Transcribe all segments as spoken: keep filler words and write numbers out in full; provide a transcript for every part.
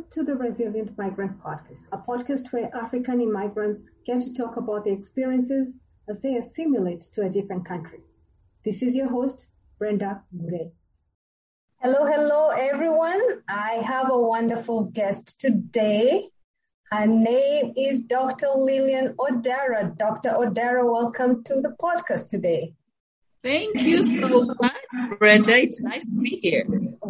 to the Resilient Migrant Podcast, a podcast where African immigrants get to talk about their experiences as they assimilate to a different country. This is your host, Brenda Mure. Hello, hello, everyone. I have a wonderful guest today. Her name is Doctor Lillian Odera. Doctor Odera, welcome to the podcast today. Thank you so much, Brenda. It's nice to be here.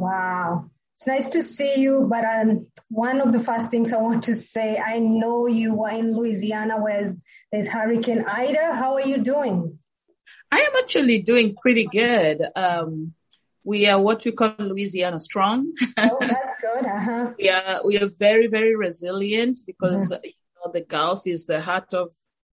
Wow. It's nice to see you, but um, one of the first things I want to say, I know you were in Louisiana where there's Hurricane Ida. How are you doing? I am actually doing pretty good. Um, we are what we call Louisiana strong. Oh, that's good. Uh-huh. we are we are very, very resilient because uh-huh. you know, the Gulf is the heart of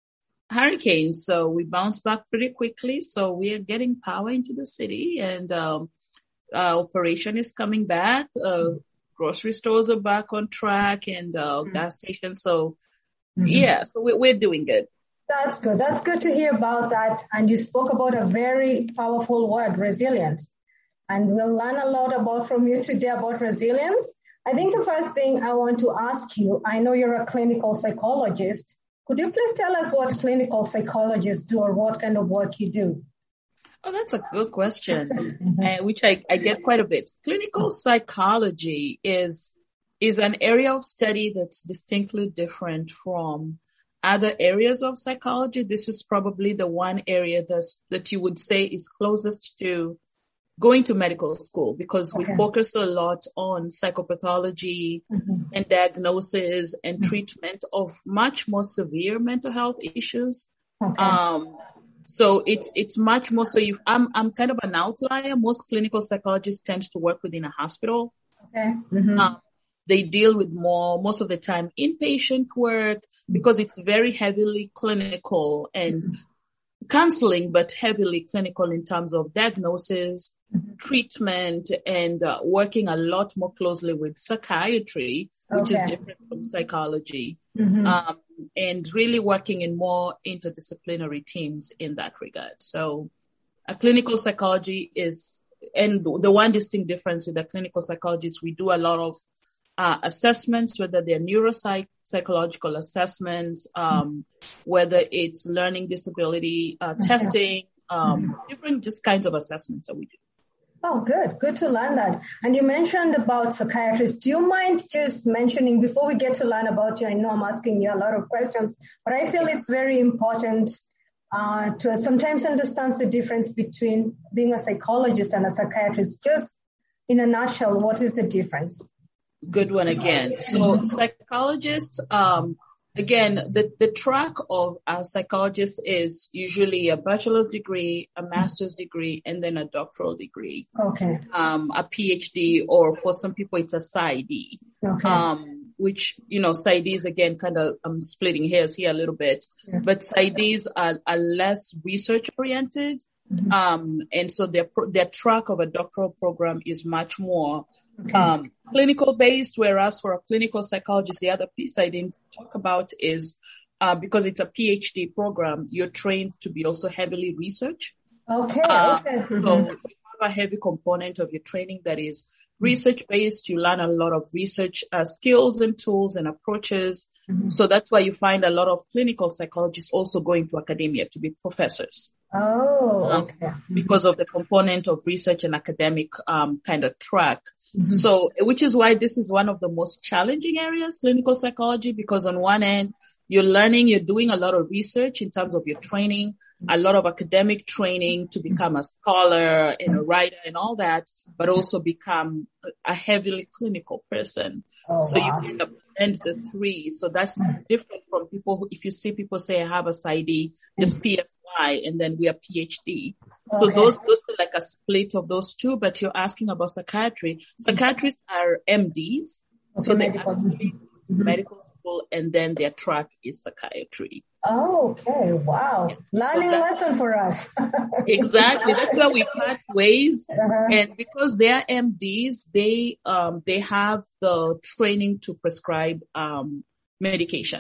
hurricanes. So we bounce back pretty quickly. So we are getting power into the city, and um, uh, operation is coming back. Uh, grocery stores are back on track, and uh, mm-hmm. gas stations. So mm-hmm. yeah, so we, we're doing good. That's good. That's good to hear about that. And you spoke about a very powerful word, resilience. And we'll learn a lot about from you today about resilience. I think the first thing I want to ask you, I know you're a clinical psychologist. Could you please tell us what clinical psychologists do or what kind of work you do? Oh, that's a good question, mm-hmm. uh, which I, I get quite a bit. Clinical psychology is is an area of study that's distinctly different from other areas of psychology. This is probably the one area that's, that you would say is closest to going to medical school, because we okay. focus a lot on psychopathology mm-hmm. and diagnosis and mm-hmm. treatment of much more severe mental health issues. Okay. Um, so it's, it's much more, so you, I'm, I'm kind of an outlier. Most clinical psychologists tend to work within a hospital. Okay. Mm-hmm. Um, they deal with more, most of the time, inpatient work because it's very heavily clinical and mm-hmm. counseling, but heavily clinical in terms of diagnosis, mm-hmm. treatment, and uh, working a lot more closely with psychiatry, which okay. is different from psychology. Mm-hmm. Um, and really working in more interdisciplinary teams in that regard. So a clinical psychology is, and the one distinct difference with the clinical psychologists, we do a lot of uh, assessments, whether they're neuropsych, psychological assessments, um, whether it's learning disability uh, testing, um, different just kinds of assessments that we do. Oh, good. Good to learn that. And you mentioned about psychiatrists. Do you mind just mentioning, before we get to learn about you, I know I'm asking you a lot of questions, but I feel it's very important uh, to sometimes understand the difference between being a psychologist and a psychiatrist. Just in a nutshell, what is the difference? Good one again. So psychologists, um, Again, the, the track of a psychologist is usually a bachelor's degree, a master's degree, and then a doctoral degree. Okay. Um, a PhD, or for some people, it's a PsyD. Okay. Um, which, you know, PsyDs, again, kind of, I'm splitting hairs here a little bit, yeah. but PsyDs are, are less research oriented. Mm-hmm. Um, and so their, their track of a doctoral program is much more Okay. Um, clinical based, whereas for a clinical psychologist, the other piece I didn't talk about is uh, because it's a PhD program, you're trained to be also heavily research. Okay. Uh, okay. Mm-hmm. So you have a heavy component of your training that is research based. You learn a lot of research uh, skills and tools and approaches. Mm-hmm. So that's why you find a lot of clinical psychologists also going to academia to be professors. Oh, okay. Um, because of the component of research and academic um, kind of track. Mm-hmm. So, which is why this is one of the most challenging areas, clinical psychology, because on one end, you're learning, you're doing a lot of research in terms of your training, a lot of academic training to become a scholar and a writer and all that, but also become a heavily clinical person. Oh, so wow. you kind of blend the three. So that's different from people who, if you see people say, I have a PsyD, just P S Y, and then we are PhD. Okay. So those, those are like a split of those two, but you're asking about psychiatry. Psychiatrists are M Ds. Okay, so they medical. actually mm-hmm. medical school, and then their track is psychiatry. Oh, okay. Wow. Learning so lesson for us. Exactly. That's where we part ways. Uh-huh. And because they're M Ds, they, um, they have the training to prescribe, um, medication.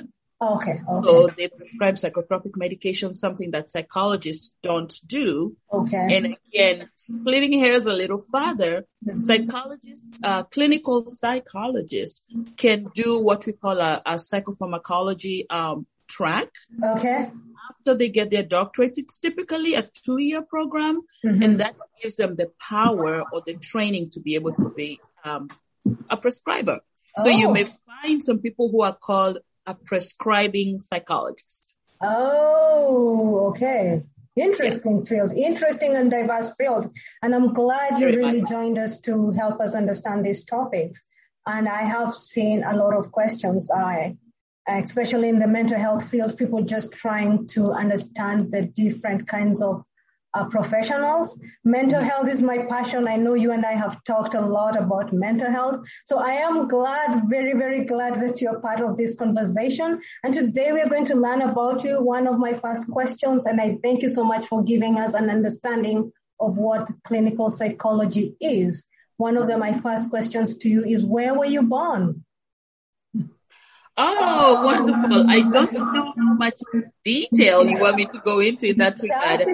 Okay, okay. So they prescribe psychotropic medication, something that psychologists don't do. Okay. And again, splitting hairs a little further, mm-hmm. psychologists, uh, clinical psychologists can do what we call a, a psychopharmacology um, track. Okay. After they get their doctorate, it's typically a two-year program, mm-hmm. and that gives them the power or the training to be able to be um, a prescriber. So oh. you may find some people who are called a prescribing psychologist. Oh, okay. Interesting yeah. field, interesting and diverse field. And I'm glad you Very really much. joined us to help us understand these topics. And I have seen a lot of questions, I, especially in the mental health field, people just trying to understand the different kinds of Uh, professionals. Mental health is my passion. I know you and I have talked a lot about mental health. So I am glad, very, very glad that you're part of this conversation. And today we're going to learn about you. One of my first questions, and I thank you so much for giving us an understanding of what clinical psychology is. One of the, my first questions to you is, where were you born? Oh, wonderful. I don't know how much detail you want me to go into in that regard.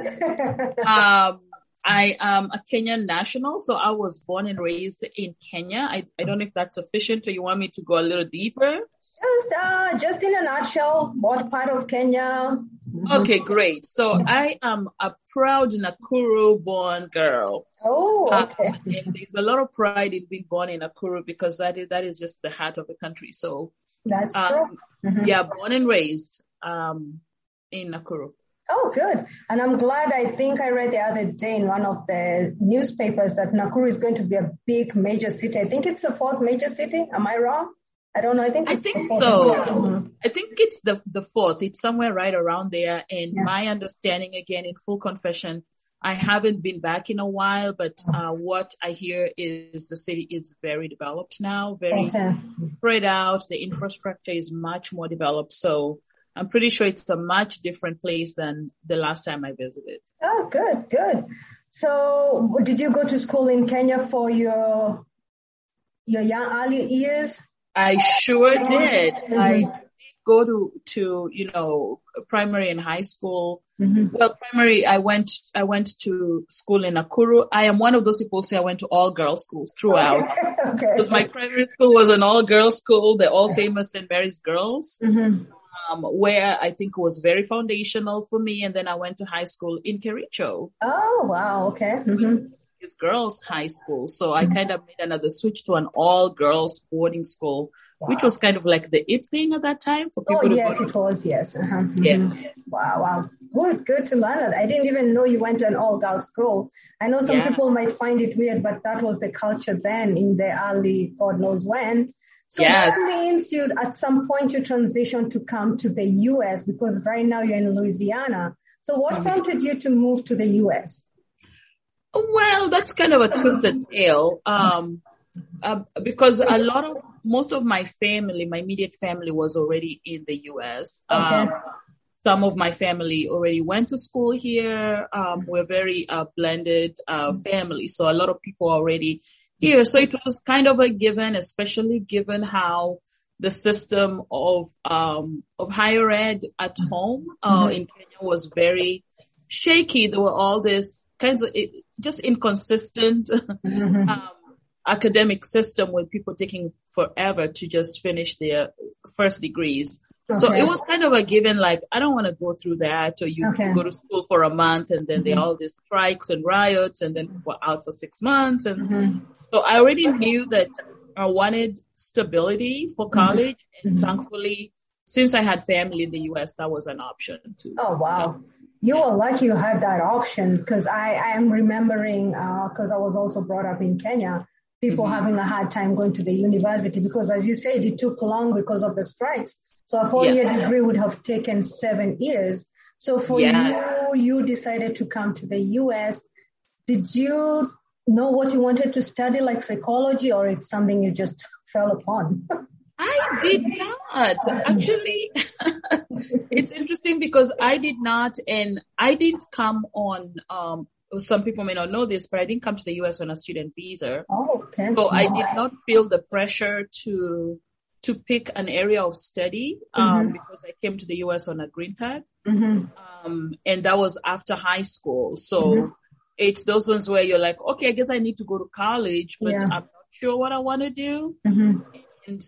Um, I am a Kenyan national, so I was born and raised in Kenya. I, I don't know if that's sufficient, or you want me to go a little deeper? Just, uh, just in a nutshell, what part of Kenya? Okay, great. So I am a proud Nakuru-born girl. Oh, okay. Uh, and there's a lot of pride in being born in Nakuru because that is, that is just the heart of the country. So That's um, true. Mm-hmm. Yeah, born and raised um, in Nakuru. Oh, good. And I'm glad. I think I read the other day in one of the newspapers that Nakuru is going to be a big major city. I think it's the fourth major city. Am I wrong? I don't know. I think it's I think the fourth. so. Mm-hmm. I think it's the, the fourth. It's somewhere right around there. And yeah. my understanding, again, in full confession, I haven't been back in a while, but uh, what I hear is the city is very developed now, very okay. spread out. The infrastructure is much more developed. So I'm pretty sure it's a much different place than the last time I visited. Oh, good, good. So did you go to school in Kenya for your your young early years? I sure did. Mm-hmm. I did go to, to, you know, primary and high school. Mm-hmm. Well, primary, I went, I went to school in Nakuru. I am one of those people who say I went to all girls schools throughout. Okay. okay. Because my primary school was an all girls school, the all famous Saint Mary's Girls, mm-hmm. um, where I think was very foundational for me. And then I went to high school in Kericho. Oh, wow. Okay. Mm-hmm. It's girls' high school. So I kind of made another switch to an all-girls boarding school, wow. which was kind of like the it thing at that time for people oh, to yes, go it was, yes. Uh-huh. Yeah. Mm-hmm. Wow, wow. Good, good to learn that. I didn't even know you went to an all-girls school. I know some yeah. people might find it weird, but that was the culture then in the early, God knows when. So yes. that means you, at some point you transitioned to come to the U S because right now you're in Louisiana. So what mm-hmm. prompted you to move to the U S? Well, that's kind of a twisted tale, um, uh, because a lot of, most of my family, my immediate family was already in the U S. Okay. Um, some of my family already went to school here. Um, we're very uh, blended uh, family, so a lot of people already here. So it was kind of a given, especially given how the system of um, of higher ed at home uh, mm-hmm. in Kenya was very shaky. There were all these kinds of it, just inconsistent mm-hmm. um, academic system with people taking forever to just finish their first degrees. Okay. So it was kind of a given, like, I don't want to go through that, or you okay. go to school for a month and then mm-hmm. there are all these strikes and riots and then we're out for six months. And mm-hmm. so I already knew that I wanted stability for college. Mm-hmm. And thankfully, since I had family in the U S, that was an option too. Oh, wow. You were lucky you had that option, because I, I am remembering, because uh, I was also brought up in Kenya, people mm-hmm. having a hard time going to the university because, as you said, it took long because of the strikes. So a four-year yeah. degree would have taken seven years. So for yeah. you, you decided to come to the U S. Did you know what you wanted to study, like psychology, or it's something you just fell upon? I did not. Actually, it's interesting because I did not, and I didn't come on, um, some people may not know this, but I didn't come to the U S on a student visa. Oh, okay. So I did not feel the pressure to to pick an area of study um, Mm-hmm. because I came to the U S on a green card. Mm-hmm. Um, and that was after high school. So Mm-hmm. it's those ones where you're like, okay, I guess I need to go to college, but Yeah. I'm not sure what I want to do. Mm-hmm. And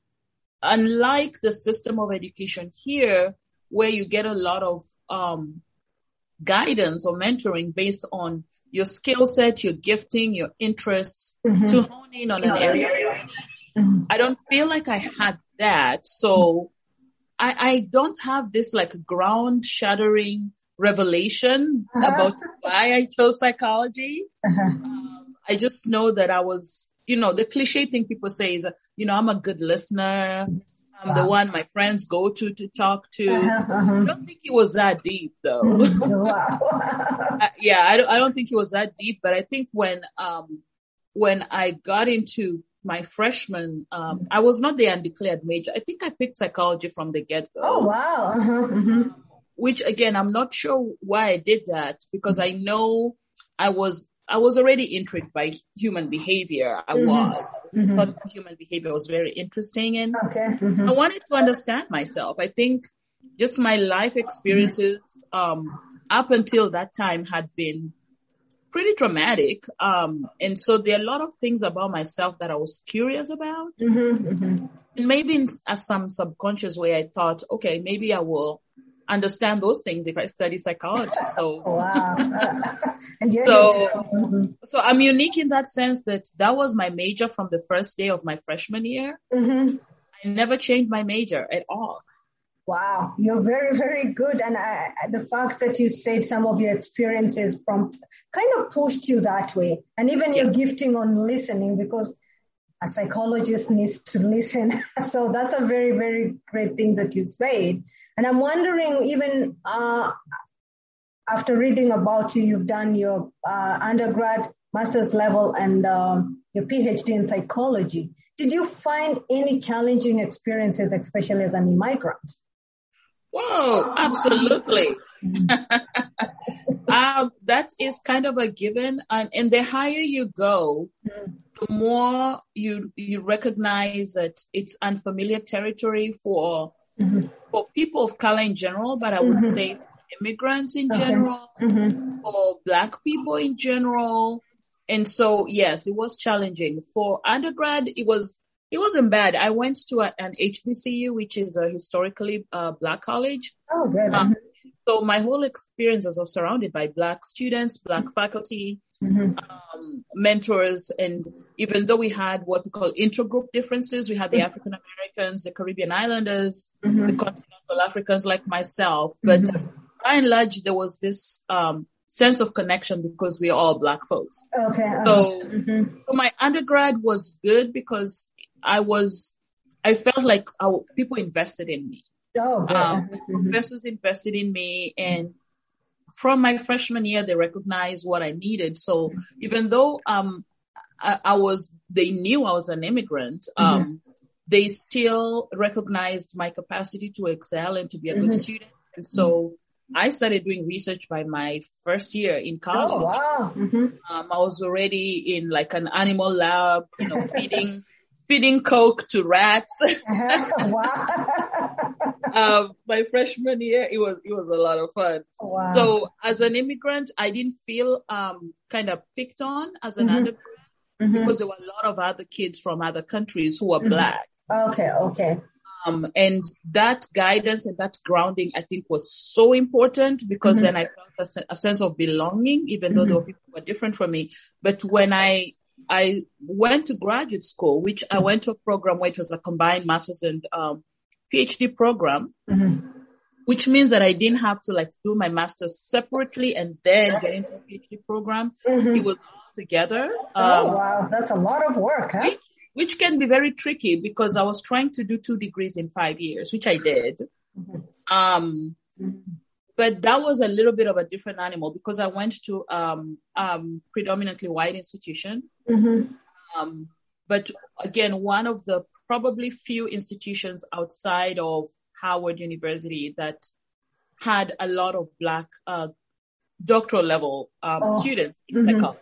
unlike the system of education here, where you get a lot of um, guidance or mentoring based on your skill set, your gifting, your interests, Mm-hmm. to hone in on an area. Mm-hmm. I don't feel like I had that. So I, I don't have this like ground shattering revelation Uh-huh. about why I chose psychology. Uh-huh. Um, I just know that I was, you know, the cliche thing people say is, you know, I'm a good listener. I'm the Wow. one my friends go to to talk to. Uh-huh. I Uh-huh. don't think it was that deep though. Wow. Uh, yeah, I don't, I don't think it was that deep, but I think when, um, when I got into my freshman, um, I was not the undeclared major. I think I picked psychology from the get-go. Oh, wow. Uh-huh. Mm-hmm. Which again, I'm not sure why I did that, because I know I was, I was already intrigued by human behavior. I Mm-hmm. was. Mm-hmm. I thought human behavior was very interesting, and Okay. Mm-hmm. I wanted to understand myself. I think just my life experiences, um, up until that time had been pretty traumatic. Um, and so there are a lot of things about myself that I was curious about. Mm-hmm. Mm-hmm. And maybe in a, some subconscious way, I thought, okay, maybe I will understand those things if I study psychology. So, Wow. And yet, so, mm-hmm. so I'm unique in that sense that that was my major from the first day of my freshman year. Mm-hmm. I never changed my major at all. Wow, you're very, very good. And I, the fact that you said some of your experiences from kind of pushed you that way. And even Yeah. your gifting on listening, because a psychologist needs to listen. So that's a very, very great thing that you said. And I'm wondering, even uh, after reading about you, you've done your uh, undergrad, master's level, and um, your PhD in psychology. Did you find any challenging experiences, especially as an immigrant? Whoa, absolutely. um, that is kind of a given. And, and the higher you go, the more you you recognize that it's unfamiliar territory for Mm-hmm. for people of color in general, but I would Mm-hmm. say immigrants in Okay. general, Mm-hmm. for Black people in general. And so, yes, it was challenging. For undergrad, it was it wasn't bad. I went to a, an H B C U, which is a historically uh, Black college. Oh, good. Um, so my whole experience was surrounded by Black students, Black faculty, Mm-hmm. um, mentors. And even though we had what we call intergroup differences, we had the African Americans, the Caribbean Islanders, Mm-hmm. the continental Africans like myself. But Mm-hmm. by and large, there was this um, sense of connection because we are all Black folks. Okay. So, Mm-hmm. so my undergrad was good because I was, I felt like I, people invested in me. Oh, good. Um, Mm-hmm. professors invested in me, and from my freshman year, they recognized what I needed. So even though um, I, I was, they knew I was an immigrant, um, Mm-hmm. they still recognized my capacity to excel and to be a good Mm-hmm. student. And so I started doing research by my first year in college. Oh, wow. Mm-hmm. Um, I was already in like an animal lab, you know, feeding, feeding Coke to rats. Uh-huh. Wow. um, my freshman year, it was, it was a lot of fun. Wow. So as an immigrant, I didn't feel, um, kind of picked on as an Mhm. undergrad Mhm. because there were a lot of other kids from other countries who were Mhm. Black. Okay, okay. Um, and that guidance and that grounding, I think, was so important because Mhm. then I felt a, se- a sense of belonging, even though there were people who were different from me. But when I, I went to graduate school, which I went to a program where it was a combined master's and, um, PhD program, Mhm. which means that I didn't have to like do my master's separately and then get into a PhD program. Mhm. It was all together. Oh, Um, wow. That's a lot of work, huh? which, which can be very tricky because I was trying to do two degrees in five years, which I did. Mhm. Um, Mhm. but that was a little bit of a different animal because I went to, um, um, predominantly white institution. Mhm. Um, but again, one of the probably few institutions outside of Howard University that had a lot of Black, uh, doctoral level, um, Oh. students in Mhm. psychology.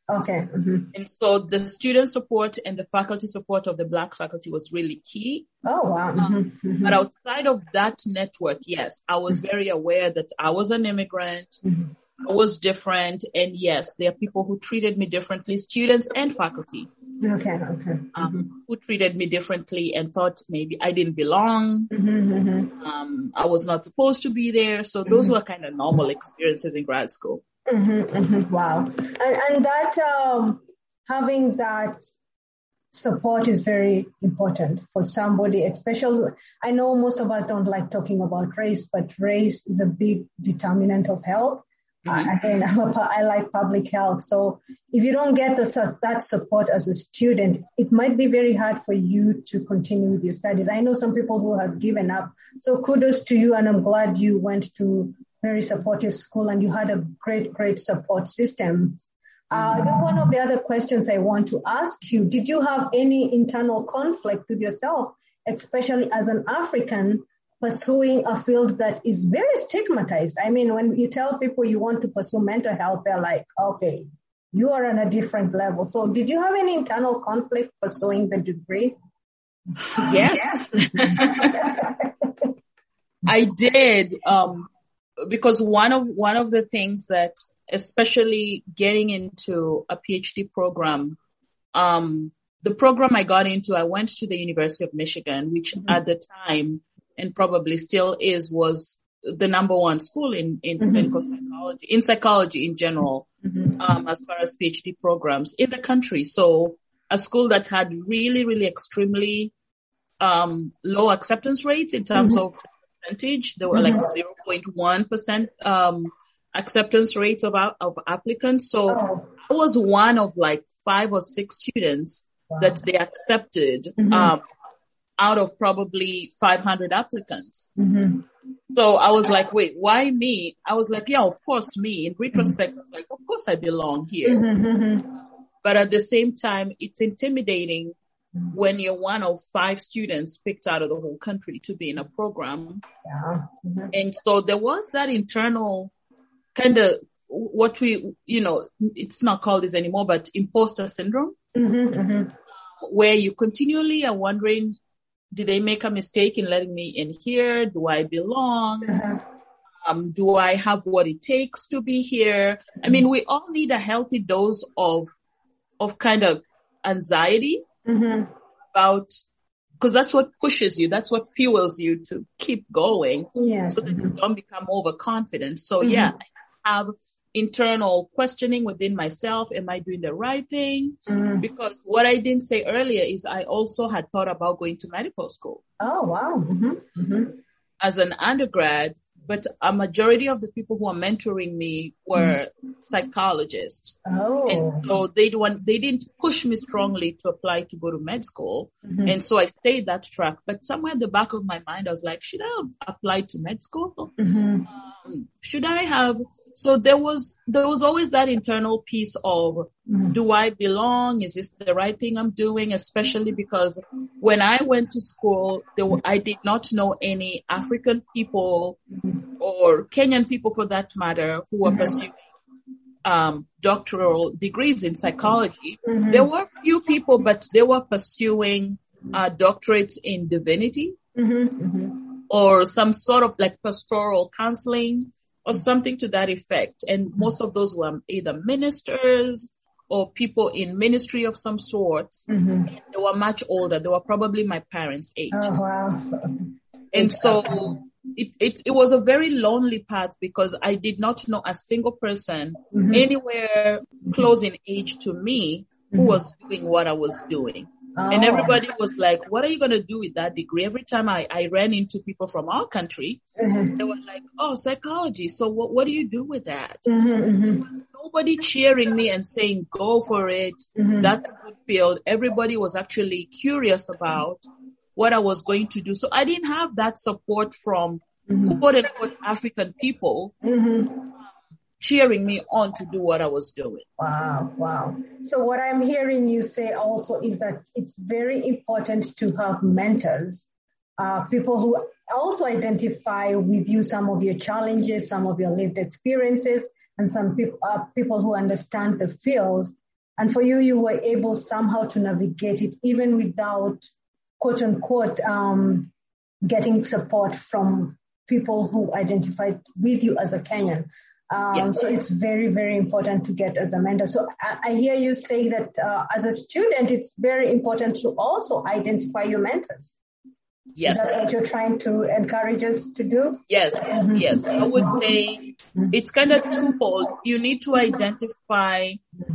Okay. Mm-hmm. And so the student support and the faculty support of the Black faculty was really key. Oh, wow. Mm-hmm. Um, Mm-hmm. But outside of that network, yes, I was very aware that I was an immigrant. Mm-hmm. I was different. And yes, there are people who treated me differently, students and faculty. Okay, okay. Um, Mm-hmm. who treated me differently and thought maybe I didn't belong. Mm-hmm. Mm-hmm. Um, I was not supposed to be there. So those Mm-hmm. were kind of normal experiences in grad school. Mm-hmm. Mm-hmm. Wow. And, and that, um, having that support is very important for somebody, especially, I know most of us don't like talking about race, but race is a big determinant of health. Mm-hmm. Uh, again, I'm a, I like public health. So if you don't get the, that support as a student, it might be very hard for you to continue with your studies. I know some people who have given up. So kudos to you. And I'm glad you went to very supportive school and you had a great, great support system. Uh, then one of the other questions I want to ask you, did you have any internal conflict with yourself, especially as an African pursuing a field that is very stigmatized? I mean, when you tell people you want to pursue mental health, they're like, okay, you are on a different level. So did you have any internal conflict pursuing the degree? Yes. I did, um, because one of, one of the things that, especially getting into a PhD program, um, the program I got into, I went to the University of Michigan, which mm-hmm. at the time, and probably still is, was the number one school in, in mm-hmm. clinical psychology, in psychology in general, mm-hmm. um, as far as PhD programs in the country. So a school that had really, really extremely, um, low acceptance rates in terms mm-hmm. of percentage. There were mm-hmm. like zero point one percent, um, acceptance rates of, of applicants. So oh. I was one of like five or six students wow. that they accepted, mm-hmm. um, out of probably five hundred applicants. Mm-hmm. So I was like, wait, why me? I was like, yeah, of course me. In retrospect, mm-hmm. I was like, of course I belong here. Mm-hmm. But at the same time, it's intimidating mm-hmm. when you're one of five students picked out of the whole country to be in a program. Yeah. Mm-hmm. And so there was that internal kind of what we, you know, it's not called this anymore, but imposter syndrome, mm-hmm. Mm-hmm. where you continually are wondering, did they make a mistake in letting me in here? Do I belong? Uh-huh. Um, do I have what it takes to be here? Mm-hmm. I mean, we all need a healthy dose of, of kind of anxiety mm-hmm. about, because that's what pushes you. That's what fuels you to keep going. Yes. So that mm-hmm. you don't become overconfident. So mm-hmm. yeah, I have internal questioning within myself. Am I doing the right thing? Mm-hmm. Because what I didn't say earlier is I also had thought about going to medical school. Oh, wow. Mm-hmm. Mm-hmm. As an undergrad, but a majority of the people who are mentoring me were mm-hmm. psychologists. Oh. And so they don't, they didn't push me strongly to apply to go to med school. Mm-hmm. And so I stayed that track. But somewhere in the back of my mind, I was like, should I have applied to med school? Mm-hmm. Um, should I have? So there was, there was always that internal piece of, mm-hmm. do I belong? Is this the right thing I'm doing? Especially because when I went to school, there were, I did not know any African people mm-hmm. or Kenyan people for that matter who were mm-hmm. pursuing um, doctoral degrees in psychology. Mm-hmm. There were few people, but they were pursuing uh, doctorates in divinity mm-hmm. Mm-hmm. or some sort of like pastoral counseling or something to that effect. And most of those were either ministers or people in ministry of some sort. Mm-hmm. And they were much older. They were probably my parents' age. Oh, wow. And so it, it, it was a very lonely path because I did not know a single person mm-hmm. anywhere close in age to me who mm-hmm. was doing what I was doing. Oh. And everybody was like, what are you going to do with that degree? Every time I, I ran into people from our country, mm-hmm. they were like, oh, psychology. So what, what do you do with that? Mm-hmm, mm-hmm. Nobody cheering me and saying, go for it. Mm-hmm. That's a good field. Everybody was actually curious about what I was going to do. So I didn't have that support from mm-hmm. quote unquote African people. Mm-hmm. cheering me on to do what I was doing. Wow, wow. So what I'm hearing you say also is that it's very important to have mentors, uh, people who also identify with you some of your challenges, some of your lived experiences, and some people, uh, people who understand the field And for you, you were able somehow to navigate it even without, quote unquote, um, getting support from people who identified with you as a Kenyan. Um, yeah. So it's very, very important to get as a mentor. So I, I hear you say that uh, as a student, it's very important to also identify your mentors. Yes. Is that what you're trying to encourage us to do? Yes, mm-hmm. yes. I would say it's kind of twofold. You need to identify,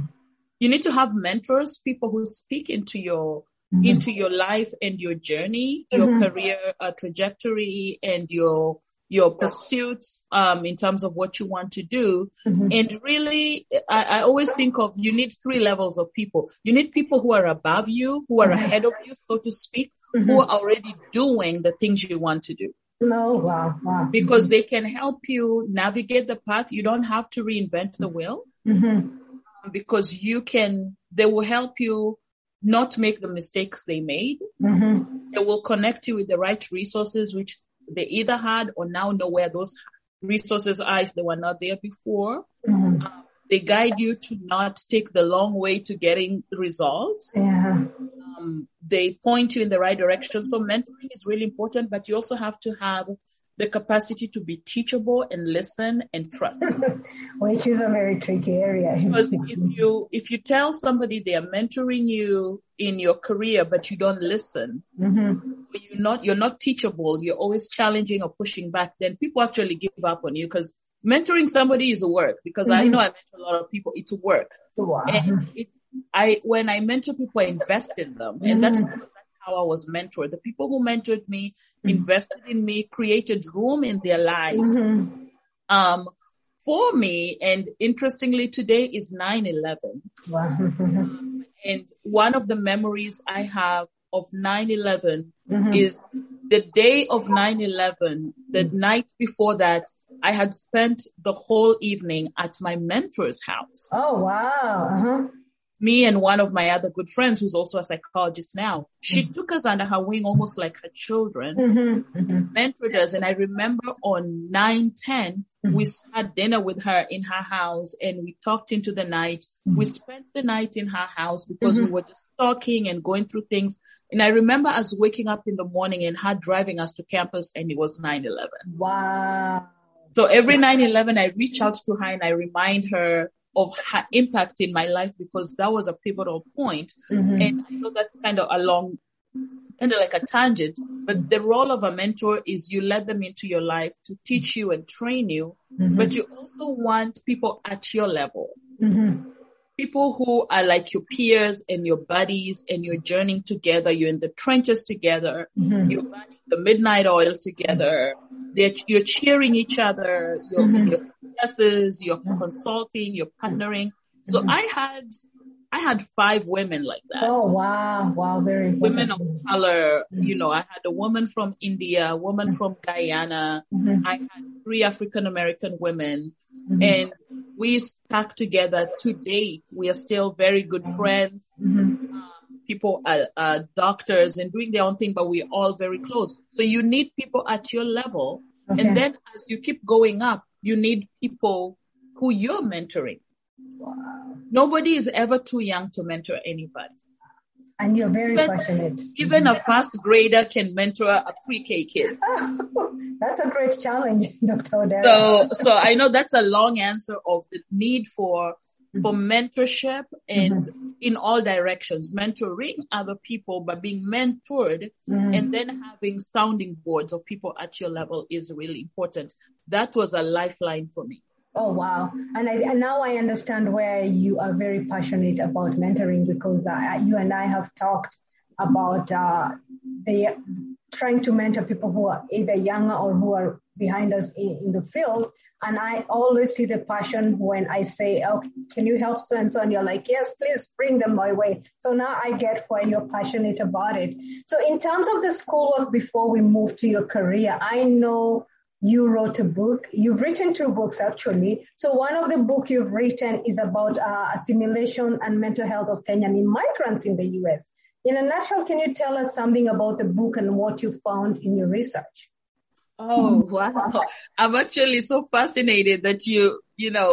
you need to have mentors, people who speak into your mm-hmm. into your life and your journey, your mm-hmm. career uh, trajectory, and your your pursuits um, in terms of what you want to do. Mm-hmm. And really, I, I always think of, you need three levels of people. You need people who are above you, who are mm-hmm. ahead of you, so to speak, mm-hmm. who are already doing the things you want to do. No, wow, wow. Because mm-hmm. they can help you navigate the path. You don't have to reinvent the wheel mm-hmm. because you can, they will help you not make the mistakes they made. Mm-hmm. They will connect you with the right resources, which they either had or now know where those resources are if they were not there before. Mm-hmm. Um, they guide you to not take the long way to getting results. Yeah. Um, they point you in the right direction. So mentoring is really important, but you also have to have the capacity to be teachable and listen and trust. Which is a very tricky area. Because if you, if you tell somebody they are mentoring you in your career, but you don't listen, mm-hmm. you're not, you're not teachable, you're always challenging or pushing back, then people actually give up on you, because mentoring somebody is work, because mm-hmm. I know I mentor a lot of people, it's work. Wow. And it, I, when I mentor people, I invest in them. Mm-hmm. And that's, that's how I was mentored. The people who mentored me, mm-hmm. invested in me, created room in their lives. Mm-hmm. Um, for me, and interestingly, today is nine eleven. Wow. um, and one of the memories I have of nine eleven mm-hmm. is the day of nine eleven, the mm-hmm. night before that, I had spent the whole evening at my mentor's house. Oh, wow. Uh-huh. Me and one of my other good friends, who's also a psychologist now, she mm-hmm. took us under her wing almost like her children, mm-hmm. Mm-hmm. mentored us. And I remember on nine ten, mm-hmm. we had dinner with her in her house and we talked into the night. Mm-hmm. We spent the night in her house because mm-hmm. we were just talking and going through things. And I remember us waking up in the morning and her driving us to campus, and it was nine eleven. Wow. So every nine eleven, I reach out to her and I remind her of her impact in my life, because that was a pivotal point. Mm-hmm. And I know that's kind of a long, kind of like a tangent, but the role of a mentor is you let them into your life to teach you and train you, mm-hmm. but you also want people at your level. Mm-hmm. People who are like your peers and your buddies, and you're journeying together. You're in the trenches together. Mm-hmm. You're burning the midnight oil together. They're, you're cheering each other. You're mm-hmm. in your successes. You're mm-hmm. consulting. You're partnering. So mm-hmm. I had, I had five women like that. Oh, wow. Wow. Very important. Women of color. Mm-hmm. You know, I had a woman from India, a woman mm-hmm. from Guyana. Mm-hmm. I had three African American women. Mm-hmm. And we stuck together to date. We are still very good friends. Mm-hmm. Um, people are, are doctors and doing their own thing, but we're all very close. So you need people at your level. Okay. And then as you keep going up, you need people who you're mentoring. Wow. Nobody is ever too young to mentor anybody. And you're very even, passionate. Even a first grader can mentor a pre-K kid. That's a great challenge, Doctor Odera. So, so I know that's a long answer of the need for, for mentorship and mm-hmm. in all directions, mentoring other people, but being mentored mm-hmm. and then having sounding boards of people at your level is really important. That was a lifeline for me. Oh, wow. And, I, and now I understand where you are very passionate about mentoring, because uh, you and I have talked about uh, the trying to mentor people who are either younger or who are behind us in, in the field. And I always see the passion when I say, oh, can you help so-and-so? And you're like, yes, please bring them my way. So now I get why you're passionate about it. So in terms of the schoolwork, before we move to your career, I know you wrote a book. You've written two books, actually. So one of the books you've written is about uh, assimilation and mental health of Kenyan immigrants in the U S. In a nutshell, can you tell us something about the book and what you found in your research? Oh, wow. I'm actually so fascinated that you, you know,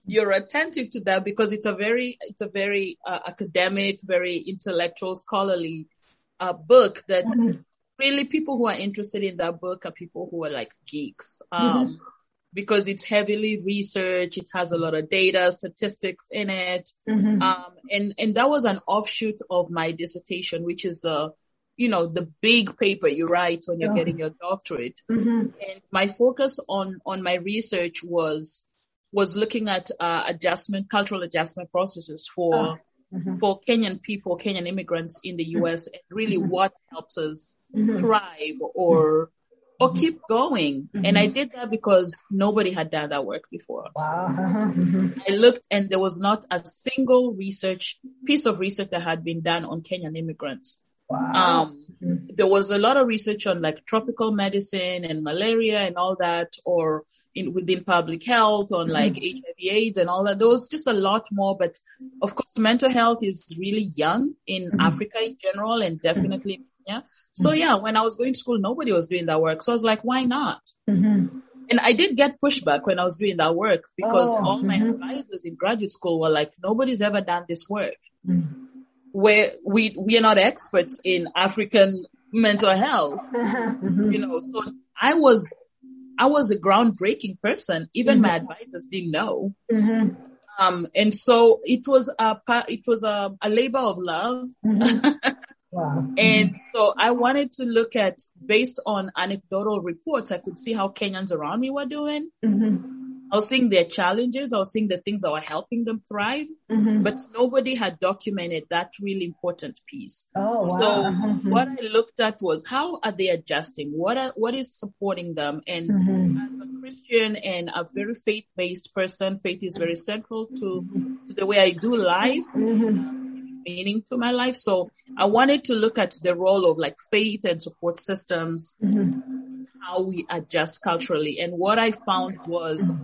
you're attentive to that because it's a very, it's a very uh, academic, very intellectual, scholarly uh, book that mm-hmm. really people who are interested in that book are people who are like geeks. Um, mm-hmm. Because it's heavily researched, it has a lot of data, statistics in it. Mm-hmm. Um, and, and that was an offshoot of my dissertation, which is the, you know, the big paper you write when you're oh. getting your doctorate. Mm-hmm. And my focus on, on my research was, was looking at, uh, adjustment, cultural adjustment processes for, oh. mm-hmm. for Kenyan people, Kenyan immigrants in the U S, and really mm-hmm. what helps us mm-hmm. thrive or, or keep going. Mm-hmm. And I did that because nobody had done that work before. Wow. Mm-hmm. I looked and there was not a single research, piece of research that had been done on Kenyan immigrants. Wow. Um, mm-hmm. There was a lot of research on like tropical medicine and malaria and all that, or in within public health on mm-hmm. like H I V AIDS and all that. There was just a lot more, but of course mental health is really young in mm-hmm. Africa in general and definitely mm-hmm. Yeah. So yeah, when I was going to school, nobody was doing that work. So I was like, why not? Mm-hmm. And I did get pushback when I was doing that work because oh, all my mm-hmm. advisors in graduate school were like, nobody's ever done this work. Mm-hmm. Where we, we are not experts in African mental health, mm-hmm. you know, so I was, I was a groundbreaking person. Even mm-hmm. my advisors didn't know. Mm-hmm. Um, and so it was a, it was a, a labor of love. Mm-hmm. Wow. And so I wanted to look at, based on anecdotal reports, I could see how Kenyans around me were doing. Mm-hmm. I was seeing their challenges. I was seeing the things that were helping them thrive, mm-hmm. but nobody had documented that really important piece. Oh, wow. So mm-hmm. what I looked at was how are they adjusting? What are, what is supporting them? And mm-hmm. as a Christian and a very faith-based person, faith is very central to, to the way I do life. Mm-hmm. Meaning to my life. So I wanted to look at the role of like faith and support systems, mm-hmm. how we adjust culturally. And what I found was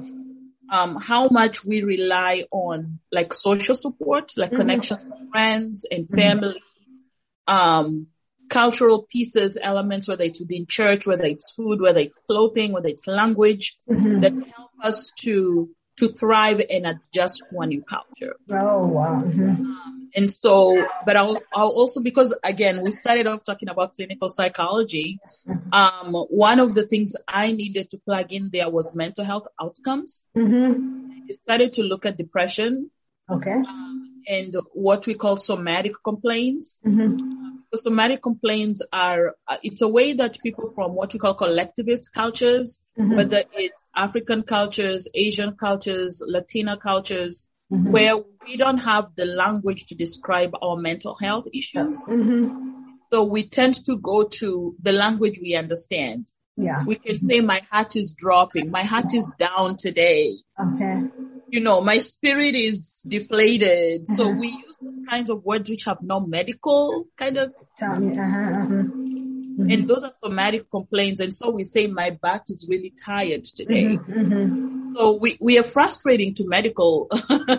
um how much we rely on like social support, like mm-hmm. connections with friends and family, mm-hmm. um, cultural pieces, elements, whether it's within church, whether it's food, whether it's clothing, whether it's language, mm-hmm. that help us to to thrive and adjust to a new culture. Oh, wow. Mm-hmm. Um, and so, but I'll, I'll also, because again, we started off talking about clinical psychology. Um, one of the things I needed to plug in there was mental health outcomes. Mm-hmm. I started to look at depression. Okay. Um, and what we call somatic complaints. Mm-hmm. So somatic complaints are, uh, it's a way that people from what we call collectivist cultures, mm-hmm. whether it's African cultures, Asian cultures, Latina cultures, mm-hmm. where we don't have the language to describe our mental health issues. Mm-hmm. So we tend to go to the language we understand. Yeah. We can say my heart is dropping. My heart is down today. Okay. You know, my spirit is deflated. Uh-huh. So we use those kinds of words which have no medical kind of. Tell me. Uh-huh, uh-huh. Mm-hmm. And those are somatic complaints. And so we say my back is really tired today. Mm-hmm. Mm-hmm. So we, we are frustrating to medical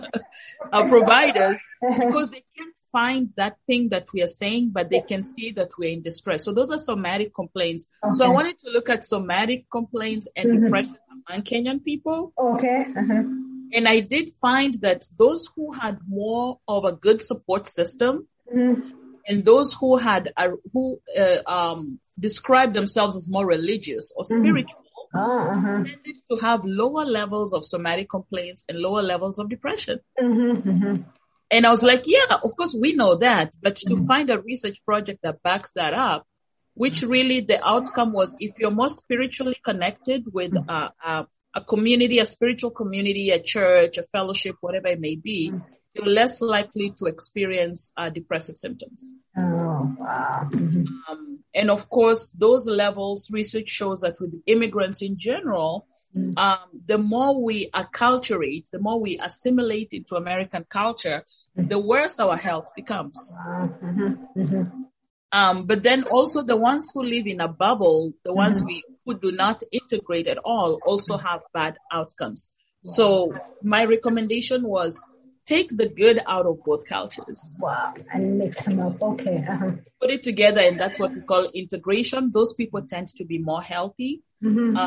uh, providers because they can't find that thing that we are saying, but they can see that we're in distress. So those are somatic complaints. Okay. So I wanted to look at somatic complaints and mm-hmm. depression among Kenyan people. Okay. Uh-huh. And I did find that those who had more of a good support system, mm-hmm. and those who had a, who uh, um, described themselves as more religious or spiritual, mm-hmm. uh-huh. tended to have lower levels of somatic complaints and lower levels of depression. Mm-hmm. Mm-hmm. And I was like, yeah, of course we know that, but to mm-hmm. find a research project that backs that up, which really the outcome was if you're more spiritually connected with mm-hmm. uh, uh, a community, a spiritual community, a church, a fellowship, whatever it may be, mm-hmm. you're less likely to experience uh, depressive symptoms. Oh, wow. Mm-hmm. Um, and of course, those levels, research shows that with immigrants in general, mm-hmm. um, the more we acculturate, the more we assimilate into American culture, mm-hmm. the worse our health becomes. Wow. Mm-hmm. Mm-hmm. Um, but then also the ones who live in a bubble, the ones mm-hmm. we who do not integrate at all, also have bad outcomes. Wow. So my recommendation was take the good out of both cultures. Wow, and mix them up. Okay. Uh-huh. Put it together, and that's what we call integration. Those people tend to be more healthy. Mm-hmm. Uh,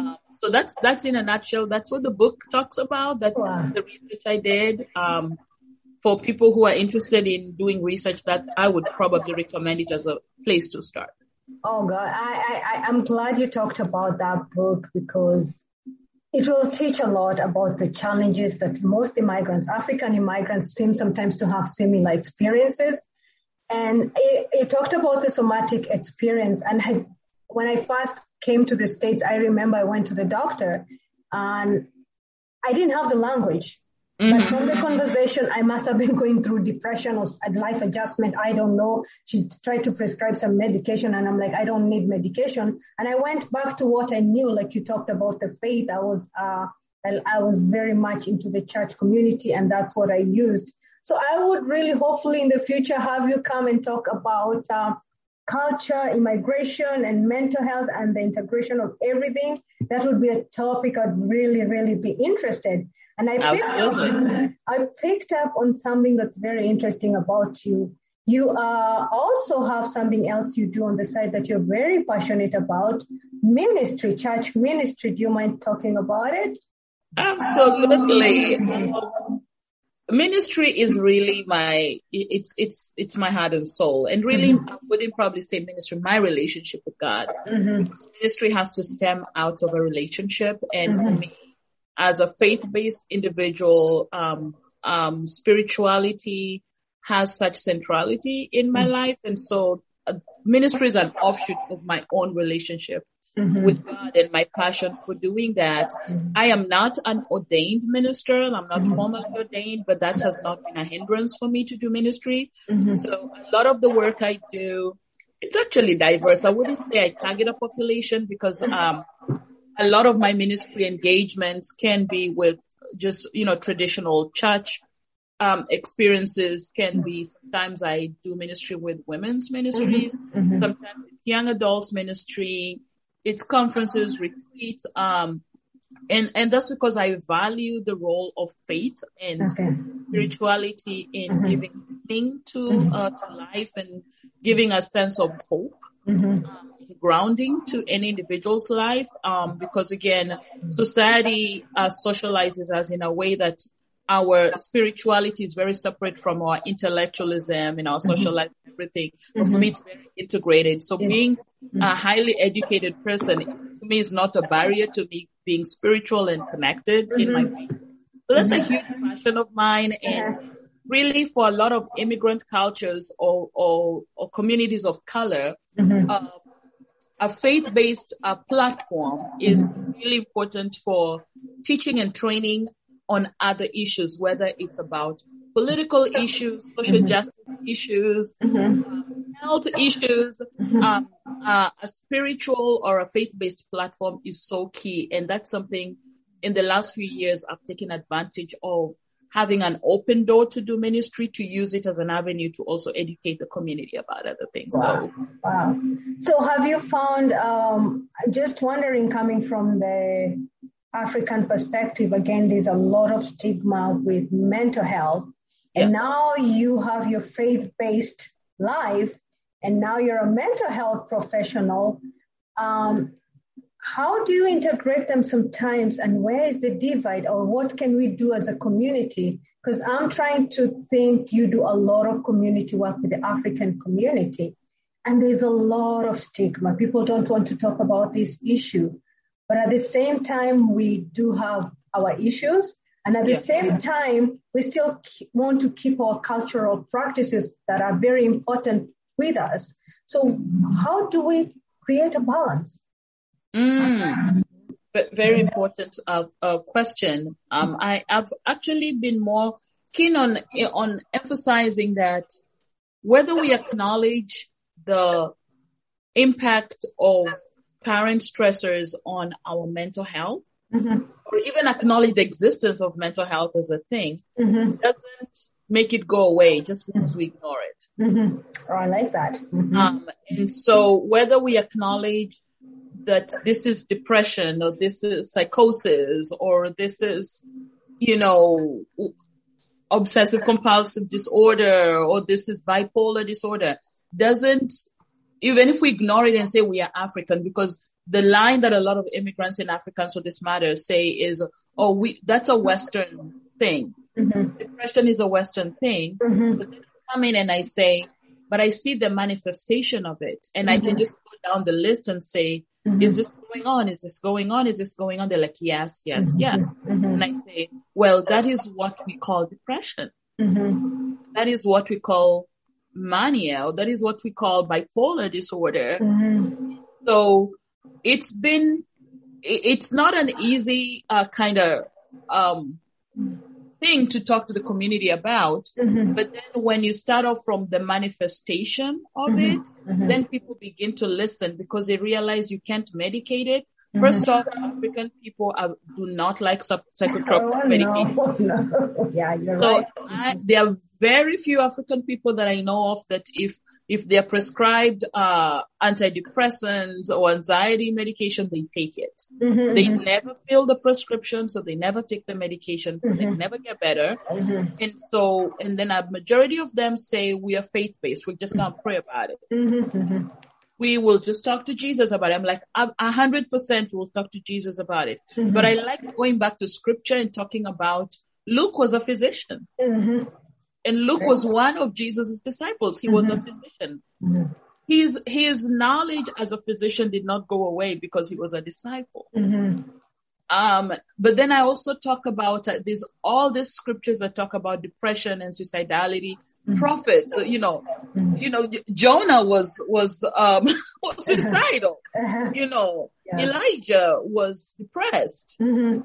So that's, that's in a nutshell. That's what the book talks about. That's wow. the research I did. Um, for people who are interested in doing research, that I would probably recommend it as a place to start. Oh God, I, I, I'm glad you talked about that book, because it will teach a lot about the challenges that most immigrants, African immigrants, seem sometimes to have similar experiences. And it, it talked about the somatic experience. And I, when I first came to the States, I remember I went to the doctor and I didn't have the language. Mm-hmm. But from the conversation, I must have been going through depression or life adjustment. I don't know. She tried to prescribe some medication and I'm like, I don't need medication. And I went back to what I knew, like you talked about the faith. I was, uh, I, I was very much into the church community, and that's what I used. So I would really hopefully in the future have you come and talk about uh, culture, immigration, and mental health and the integration of everything. That would be a topic I'd really, really be interested. And I picked, up, I picked up on something that's very interesting about you. You uh, also have something else you do on the side that you're very passionate about, ministry, church ministry. Do you mind talking about it? Absolutely. Um, ministry is really my, it's, it's, it's my heart and soul. And really, mm-hmm. I wouldn't probably say ministry, my relationship with God. Mm-hmm. Ministry has to stem out of a relationship. And mm-hmm. for me, as a faith-based individual, um, um, spirituality has such centrality in my mm-hmm. life. And so uh, ministry is an offshoot of my own relationship mm-hmm. with God and my passion for doing that. Mm-hmm. I am not an ordained minister. I'm not mm-hmm. formally ordained, but that has not been a hindrance for me to do ministry. Mm-hmm. So a lot of the work I do, it's actually diverse. I wouldn't say I target a population because, um, a lot of my ministry engagements can be with just, you know, traditional church um, experiences, can be, sometimes I do ministry with women's ministries, mm-hmm. sometimes it's young adults ministry, it's conferences, retreats, um, and, and that's because I value the role of faith and okay. spirituality in mm-hmm. giving meaning to, mm-hmm. uh, to life and giving a sense of hope. Mm-hmm. Um, grounding to any individual's life, um, because again, society uh, socializes us in a way that our spirituality is very separate from our intellectualism and our social life and everything. But for me, it's very integrated. So being a highly educated person, to me, is not a barrier to me being spiritual and connected in my faith. So that's a huge passion of mine. And really, for a lot of immigrant cultures or, or, or communities of color, mm-hmm. uh, a faith-based uh, platform is really important for teaching and training on other issues, whether it's about political issues, social mm-hmm. justice issues, mm-hmm. um, health issues. Mm-hmm. Um, uh, a spiritual or a faith-based platform is so key. And that's something in the last few years I've taken advantage of, having an open door to do ministry, to use it as an avenue to also educate the community about other things. Wow. So, wow. So have you found, um, just wondering, coming from the African perspective, again, there's a lot of stigma with mental health. Yeah. And now you have your faith-based life, and now you're a mental health professional. Um, How do you integrate them sometimes, and where is the divide, or what can we do as a community? Because I'm trying to think you do a lot of community work with the African community, and there's a lot of stigma. People don't want to talk about this issue, but at the same time, we do have our issues, and at the yeah. same time, we still want to keep our cultural practices that are very important with us. So how do we create a balance? Mm, very important uh, uh, question. Um, I have actually been more keen on on emphasizing that whether we acknowledge the impact of current stressors on our mental health, mm-hmm. or even acknowledge the existence of mental health as a thing, mm-hmm. doesn't make it go away just because we ignore it. Mm-hmm. Oh, I like that. Mm-hmm. Um, and so whether we acknowledge that this is depression, or this is psychosis, or this is, you know, obsessive compulsive disorder, or this is bipolar disorder, doesn't, even if we ignore it and say we are African, because the line that a lot of immigrants in Africans for this matter say is, oh, we, that's a Western thing. Mm-hmm. Depression is a Western thing. Mm-hmm. But then I come in and I say, but I see the manifestation of it. And mm-hmm. I can just go down the list and say, mm-hmm. is this going on? Is this going on? Is this going on? They're like, yes, yes, mm-hmm. yes. Mm-hmm. And I say, well, that is what we call depression. Mm-hmm. That is what we call mania. Or that is what we call bipolar disorder. Mm-hmm. So it's been, it's not an easy uh, kind of um, thing to talk to the community about. Mm-hmm. But then when you start off from the manifestation of mm-hmm. it, mm-hmm. then people begin to listen because they realize you can't medicate it. First off, African people are, do not like psychotropic oh, medication. No, no. Yeah, you're so right. I, there are very few African people that I know of that if if they're prescribed uh, antidepressants or anxiety medication, they take it. Mm-hmm, they mm-hmm. never fill the prescription, so they never take the medication, so mm-hmm. they never get better. Mm-hmm. And so, and then a majority of them say we are faith-based. We just can't pray about it. Mm-hmm, mm-hmm. We will just talk to Jesus about it. I'm like, a hundred percent we'll talk to Jesus about it. Mm-hmm. But I like going back to scripture and talking about Luke was a physician. Mm-hmm. And Luke yeah. was one of Jesus' disciples. He mm-hmm. was a physician. Mm-hmm. His, his knowledge as a physician did not go away because he was a disciple. Mm-hmm. Um, but then I also talk about uh, there's all these scriptures that talk about depression and suicidality. Mm-hmm. Prophets, you know, mm-hmm. you know, Jonah was, was, um, was suicidal, uh-huh. you know, yeah. Elijah was depressed. Mm-hmm.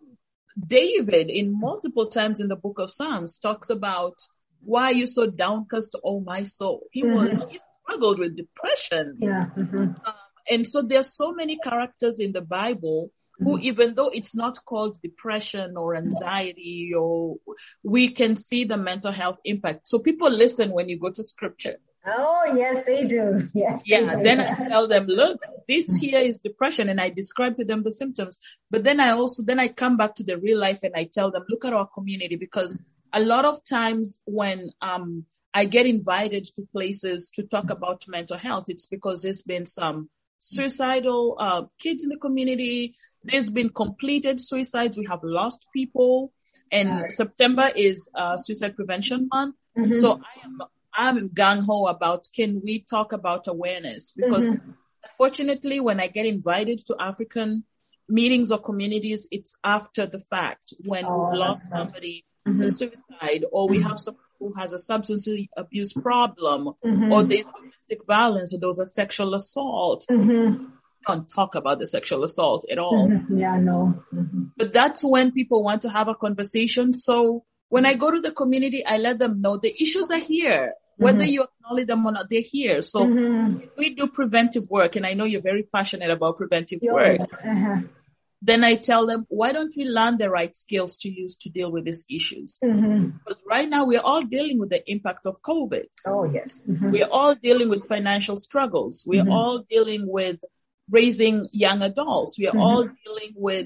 David in multiple times in the book of Psalms talks about why are you so downcast, oh my soul. He mm-hmm. was, he struggled with depression. Yeah. Mm-hmm. Um, and so there's so many characters in the Bible who, even though it's not called depression or anxiety, or we can see the mental health impact. So people listen when you go to scripture. Oh, yes, they do. Yes. Yeah. Then I tell them, look, this here is depression, and I describe to them the symptoms. But then I also, then I come back to the real life and I tell them, look at our community, because a lot of times when, um, I get invited to places to talk about mental health, it's because there's been some suicidal uh, kids in the community. There's been completed suicides. We have lost people, and right. September is uh, Suicide Prevention Month. Mm-hmm. So I am I'm gung ho about can we talk about awareness, because mm-hmm. unfortunately, when I get invited to African meetings or communities, it's after the fact when oh, we've lost somebody mm-hmm. to suicide, or we mm-hmm. have someone who has a substance abuse problem, mm-hmm. or there's domestic violence, or there's a sexual assault. Mm-hmm. Don't talk about the sexual assault at all. Mm-hmm. Yeah, no. Mm-hmm. But that's when people want to have a conversation. So when I go to the community, I let them know the issues are here. Mm-hmm. Whether you acknowledge them or not, they're here. So mm-hmm. we do preventive work, and I know you're very passionate about preventive yeah. work. Uh-huh. Then I tell them, why don't we learn the right skills to use to deal with these issues? Mm-hmm. Because right now we're all dealing with the impact of COVID. Oh, yes. Mm-hmm. We're all dealing with financial struggles. We're mm-hmm. all dealing with raising young adults. We are mm-hmm. all dealing with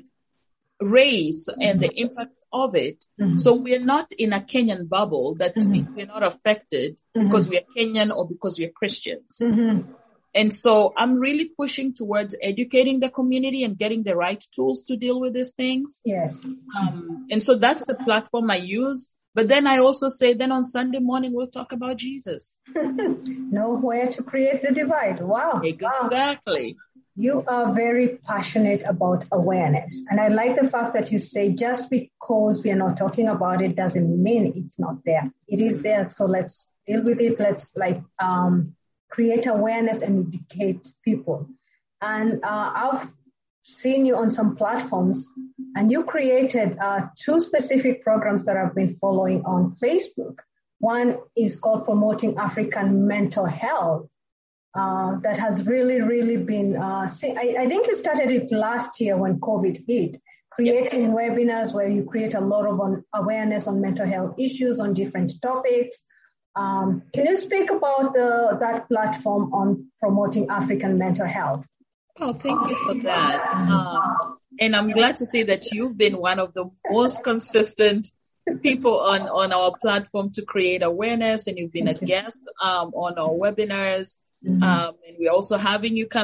race mm-hmm. and the impact of it. Mm-hmm. So we're not in a Kenyan bubble that mm-hmm. we're not affected mm-hmm. because we are Kenyan or because we are Christians. Mm-hmm. And so I'm really pushing towards educating the community and getting the right tools to deal with these things. Yes. Um, and so that's the platform I use. But then I also say, then on Sunday morning, we'll talk about Jesus. Nowhere to create the divide. Wow. Exactly. Wow. You are very passionate about awareness. And I like the fact that you say just because we are not talking about it doesn't mean it's not there. It is there. So let's deal with it. Let's like um, create awareness and educate people. And uh, I've seen you on some platforms, and you created uh, two specific programs that I've been following on Facebook. One is called Promoting African Mental Health. Uh, that has really, really been, uh, see, I, I think you started it last year when COVID hit, creating yeah. webinars where you create a lot of on, awareness on mental health issues on different topics. Um, can you speak about the, that platform on promoting African mental health? Oh, thank you for that. Um, and I'm glad to say that you've been one of the most consistent people on, on our platform to create awareness, and you've been thank a you. guest um, on our webinars. Mm-hmm. Um, and we're also having you come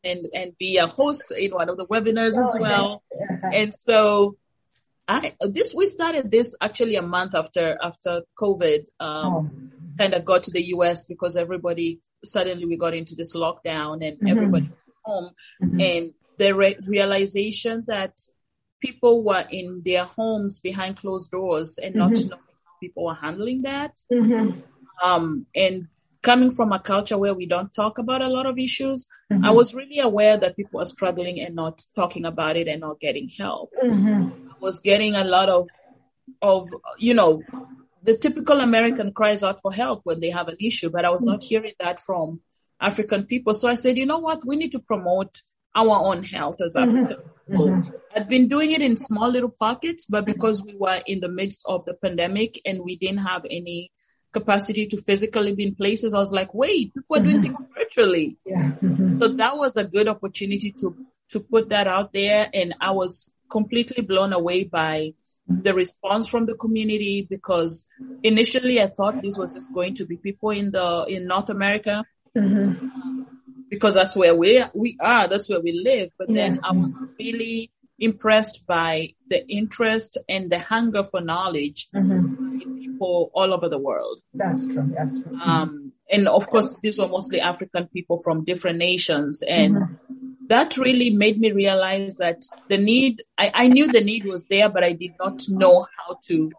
and, and be a host in one of the webinars oh, as well. Yes. And so I, this, we started this actually a month after, after COVID, um, oh. kind of got to the U S because everybody, suddenly we got into this lockdown and mm-hmm. everybody was home mm-hmm. and the re- realization that people were in their homes behind closed doors and not mm-hmm. knowing how people were handling that. Mm-hmm. Um, and coming from a culture where we don't talk about a lot of issues, mm-hmm. I was really aware that people are struggling and not talking about it and not getting help. Mm-hmm. I was getting a lot of, of, you know, the typical American cries out for help when they have an issue, but I was mm-hmm. not hearing that from African people. So I said, you know what, we need to promote our own health as African mm-hmm. people. Mm-hmm. I'd been doing it in small little pockets, but because we were in the midst of the pandemic and we didn't have any capacity to physically be in places, I was like, wait, people are doing mm-hmm. things virtually. Yeah. Mm-hmm. So that was a good opportunity to, to put that out there. And I was completely blown away by the response from the community, because initially I thought this was just going to be people in the, in North America. Mm-hmm. Because that's where we we are, that's where we live. But then yes. I was really impressed by the interest and the hunger for knowledge mm-hmm. in people all over the world. That's true. That's true. Um, and of course, these were mostly African people from different nations, and mm-hmm. that really made me realize that the need. I, I knew the need was there, but I did not know how to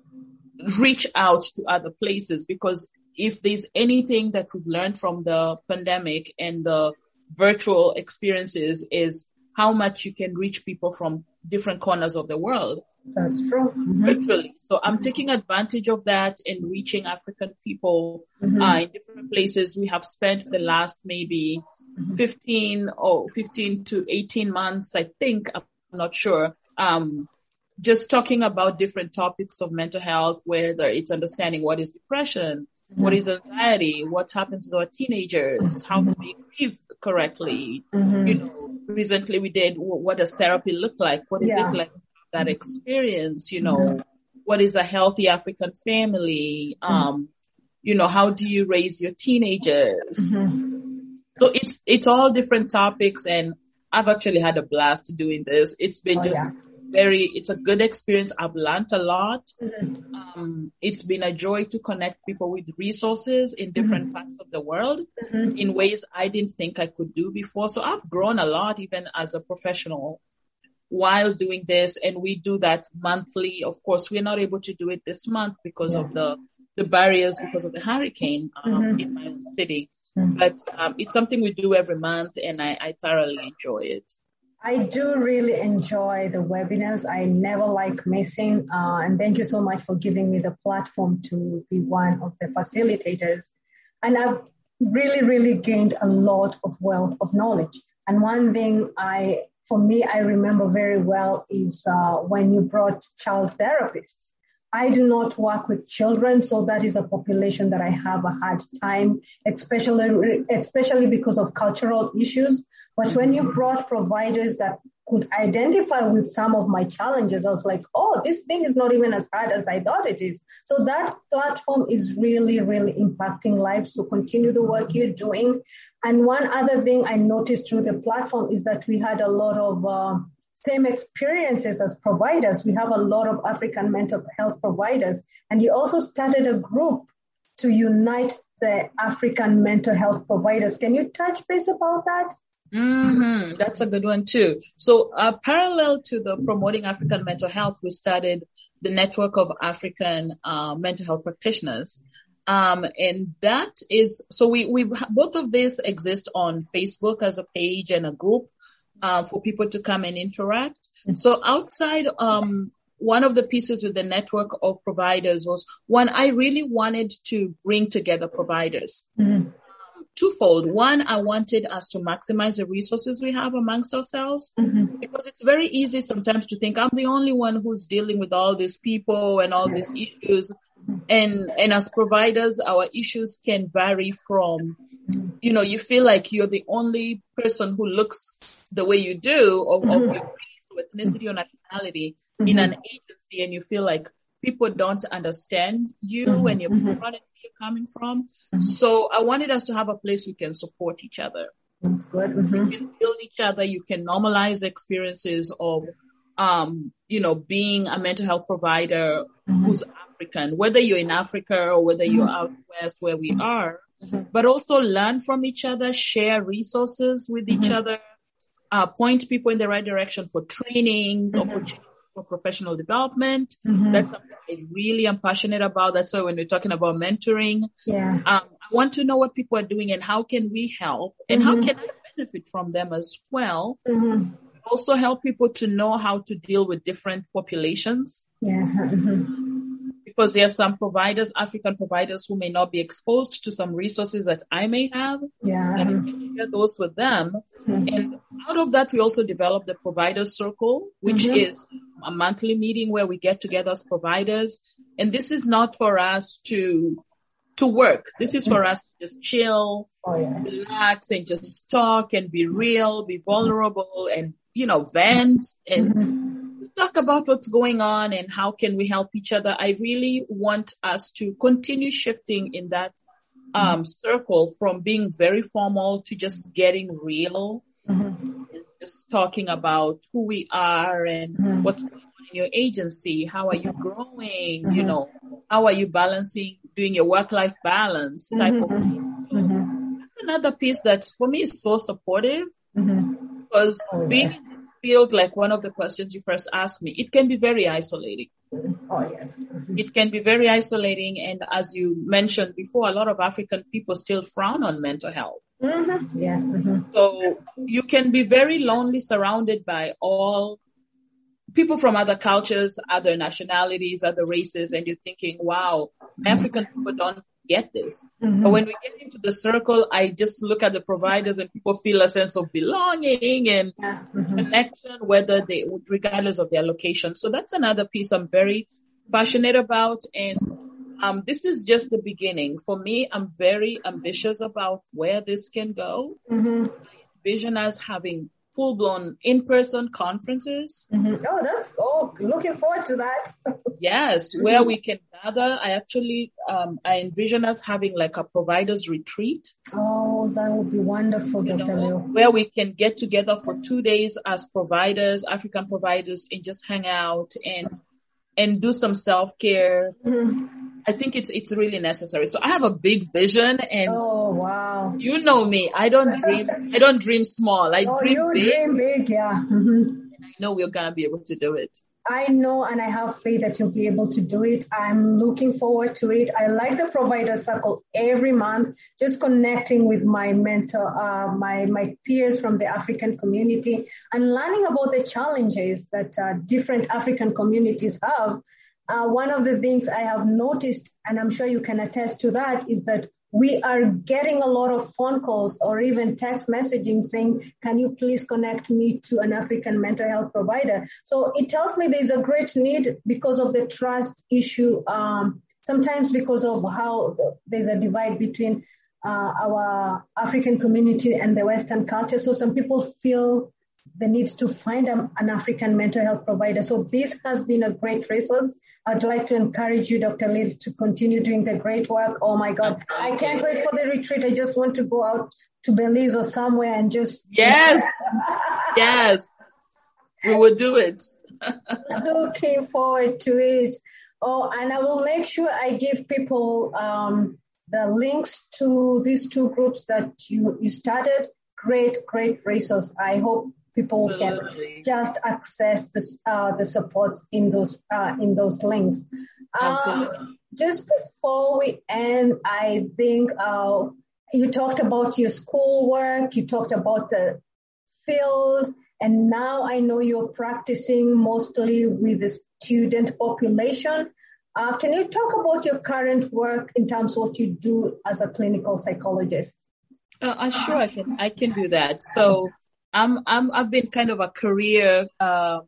reach out to other places, because if there's anything that we've learned from the pandemic and the virtual experiences is how much you can reach people from different corners of the world. That's true. Mm-hmm. Virtually. So I'm taking advantage of that and reaching African people mm-hmm. uh, in different places. We have spent the last maybe mm-hmm. fifteen or fifteen to eighteen months, I think, I'm not sure, um, just talking about different topics of mental health, whether it's understanding what is depression, mm-hmm. what is anxiety, what happens to our teenagers, how do we grieve correctly. Mm-hmm. You know, recently we did, what does therapy look like? What is yeah. it like that experience? You know, mm-hmm. what is a healthy African family? Mm-hmm. Um, you know, how do you raise your teenagers? Mm-hmm. So it's, it's all different topics, and I've actually had a blast doing this. It's been oh, just yeah. very, it's a good experience. I've learned a lot. Mm-hmm. Um, it's been a joy to connect people with resources in different mm-hmm. parts of the world mm-hmm. in ways I didn't think I could do before. So I've grown a lot, even as a professional, while doing this. And we do that monthly. Of course, we're not able to do it this month because yeah. of the, the barriers, because of the hurricane um, mm-hmm. in my own city. Mm-hmm. But um, it's something we do every month, and I, I thoroughly enjoy it. I do really enjoy the webinars. I never like missing. Uh, and thank you so much for giving me the platform to be one of the facilitators. And I've really, really gained a lot of wealth of knowledge. And one thing I, for me, I remember very well is uh, when you brought child therapists. I do not work with children, so that is a population that I have a hard time, especially, especially because of cultural issues. But when you brought providers that could identify with some of my challenges, I was like, oh, this thing is not even as hard as I thought it is. So that platform is really, really impacting lives. So continue the work you're doing. And one other thing I noticed through the platform is that we had a lot of uh, same experiences as providers. We have a lot of African mental health providers. And you also started a group to unite the African mental health providers. Can you touch base about that? Mm-hmm. That's a good one too. So, uh, parallel to the promoting African mental health, we started the network of African uh, mental health practitioners. Um, and that is, so we, we, both of these exist on Facebook as a page and a group, uh, for people to come and interact. Mm-hmm. So outside, um, one of the pieces with the network of providers was one, I really wanted to bring together providers. Mm-hmm. Twofold. One, I wanted us to maximize the resources we have amongst ourselves, mm-hmm. because it's very easy sometimes to think I'm the only one who's dealing with all these people and all these issues. And, and as providers, our issues can vary from, you know, you feel like you're the only person who looks the way you do, or mm-hmm. of your race or ethnicity or nationality mm-hmm. in an agency, and you feel like people don't understand you mm-hmm. and you're mm-hmm. coming from. Mm-hmm. So I wanted us to have a place we can support each other. That's good. Mm-hmm. You can build each other. You can normalize experiences of, um, you know, being a mental health provider mm-hmm. who's African, whether you're in Africa or whether you're out west where we are, mm-hmm. but also learn from each other, share resources with mm-hmm. each other, uh, point people in the right direction for trainings, mm-hmm. opportunities for professional development. Mm-hmm. That's something I really am passionate about. That's why when we're talking about mentoring, yeah. um, I want to know what people are doing and how can we help and mm-hmm. how can I benefit from them as well. Mm-hmm. Also help people to know how to deal with different populations. Yeah. Mm-hmm. Because there are some providers, African providers, who may not be exposed to some resources that I may have. Yeah. And I can share those with them. Mm-hmm. And out of that, we also developed the Providers Circle, which mm-hmm. is a monthly meeting where we get together as providers. And this is not for us to to work. This is for us to just chill, oh, yes. relax, and just talk and be real, be vulnerable, and, you know, vent and mm-hmm. just talk about what's going on and how can we help each other. I really want us to continue shifting in that um, mm-hmm. circle from being very formal to just getting real, mm-hmm. and just talking about who we are and mm-hmm. what's going on in your agency. How are you growing? Mm-hmm. You know, how are you balancing, doing your work-life balance type mm-hmm. of thing. So mm-hmm. that's another piece that for me is so supportive mm-hmm. because oh, being yes. field, like one of the questions you first asked me, it can be very isolating. Oh, yes. Mm-hmm. It can be very isolating. And as you mentioned before, a lot of African people still frown on mental health. Mm-hmm. Yes. Mm-hmm. So you can be very lonely surrounded by all people from other cultures, other nationalities, other races, and you're thinking, wow, African people don't get this. Mm-hmm. But when we get into the circle, I just look at the providers and people feel a sense of belonging and yeah. mm-hmm. connection, whether they, regardless of their location. So that's another piece I'm very passionate about. And um, this is just the beginning. For me, I'm very ambitious about where this can go. Mm-hmm. I envision us having full-blown in-person conferences. Mm-hmm. Oh, that's oh, looking forward to that. Yes, where we can gather. I actually, um, I envision us having like a providers retreat. Oh, that would be wonderful, Doctor Leo. Where we can get together for two days as providers, African providers, and just hang out and and do some self-care. Mm-hmm. I think it's it's really necessary. So I have a big vision, and oh wow, you know me. I don't dream. I don't dream small. I oh, dream you big. dream big, yeah. Mm-hmm. And I know we're gonna be able to do it. I know, and I have faith that you'll be able to do it. I'm looking forward to it. I like the Provider Circle every month, just connecting with my mentor, uh, my my peers from the African community, and learning about the challenges that uh, different African communities have. Uh, one of the things I have noticed, and I'm sure you can attest to that, is that we are getting a lot of phone calls or even text messaging saying, can you please connect me to an African mental health provider? So it tells me there's a great need because of the trust issue, um, sometimes because of how there's a divide between uh, our African community and the Western culture. So some people feel the need to find a, an African mental health provider. So this has been a great resource. I'd like to encourage you, Doctor Lil, to continue doing the great work. Oh my God. I can't wait for the retreat. I just want to go out to Belize or somewhere and just. Yes. Yes. We will do it. Looking forward to it. Oh, and I will make sure I give people, um, the links to these two groups that you, you started. Great, great resource. I hope people Absolutely. can just access this, uh, the supports in those, uh, in those links. Absolutely. Um, just before we end, I think, uh, you talked about your schoolwork, you talked about the field, and now I know you're practicing mostly with the student population. Uh, can you talk about your current work in terms of what you do as a clinical psychologist? Uh, uh, sure, I can. I can do that. So, I'm. I'm. I've been kind of a career uh,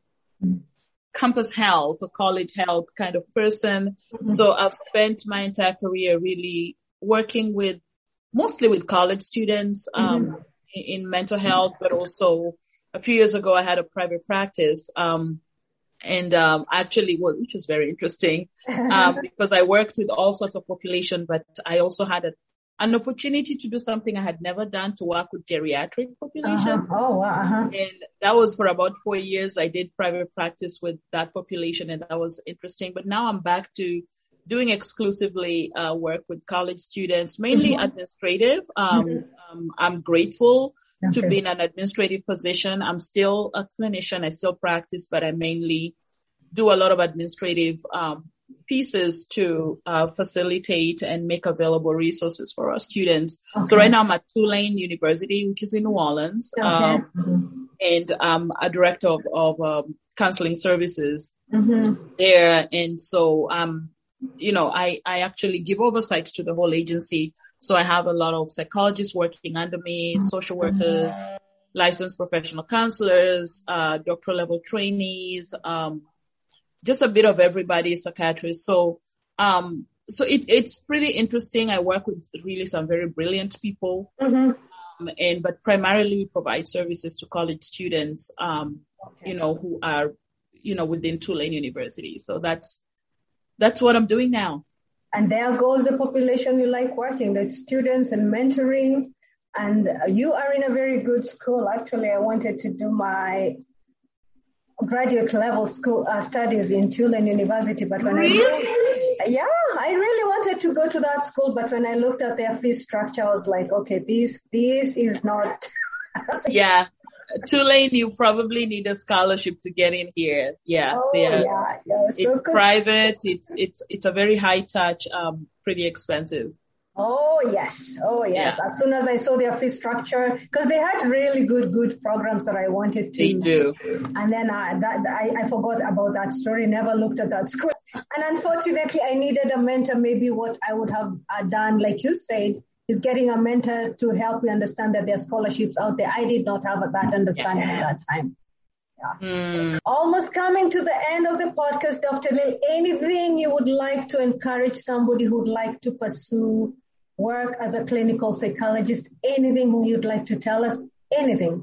campus health or college health kind of person. Mm-hmm. So, I've spent my entire career really working with, mostly with college students um, mm-hmm. in, in mental health, but also a few years ago I had a private practice, um, and um, actually, well, which was very interesting um, because I worked with all sorts of population, but I also had a an opportunity to do something I had never done, to work with geriatric populations. Uh-huh. Oh, wow. Uh-huh. And that was for about four years. I did private practice with that population, and that was interesting. But now I'm back to doing exclusively uh, work with college students, mainly mm-hmm. administrative. Um, mm-hmm. um, I'm grateful okay. to be in an administrative position. I'm still a clinician. I still practice, but I mainly do a lot of administrative um, pieces to uh, facilitate and make available resources for our students. Okay. So right now I'm at Tulane University, which is in New Orleans, okay. um, mm-hmm. and I'm a director of, of um, counseling services mm-hmm. there. And so, um, you know, I, I actually give oversight to the whole agency. So I have a lot of psychologists working under me, social workers, licensed professional counselors, uh, doctoral level trainees, um, just a bit of everybody, psychiatrists. So, um, so it, it's pretty interesting. I work with really some very brilliant people, mm-hmm. um, and, but primarily provide services to college students, um, okay. you know, who are, you know, within Tulane University. So that's, that's what I'm doing now. And there goes the population you like working, the students and mentoring. And you are in a very good school. Actually, I wanted to do my graduate level school uh, studies in Tulane University, but when really? I yeah, I really wanted to go to that school, but when I looked at their fee structure, I was like, okay, this this is not. yeah, Tulane, you probably need a scholarship to get in here. Yeah, oh, yeah, yeah. So it's good. Private. It's it's it's a very high touch, um, pretty expensive. Oh, yes. Oh, yes. Yeah. As soon as I saw their fee structure, because they had really good, good programs that I wanted to. They do. And then I, that, I, I forgot about that story, never looked at that school. And unfortunately, I needed a mentor. Maybe what I would have done, like you said, is getting a mentor to help me understand that there are scholarships out there. I did not have that understanding yeah. at that time. Yeah. Mm. Almost coming to the end of the podcast, Doctor Lil, anything you would like to encourage somebody who would like to pursue work as a clinical psychologist, anything you'd like to tell us, anything?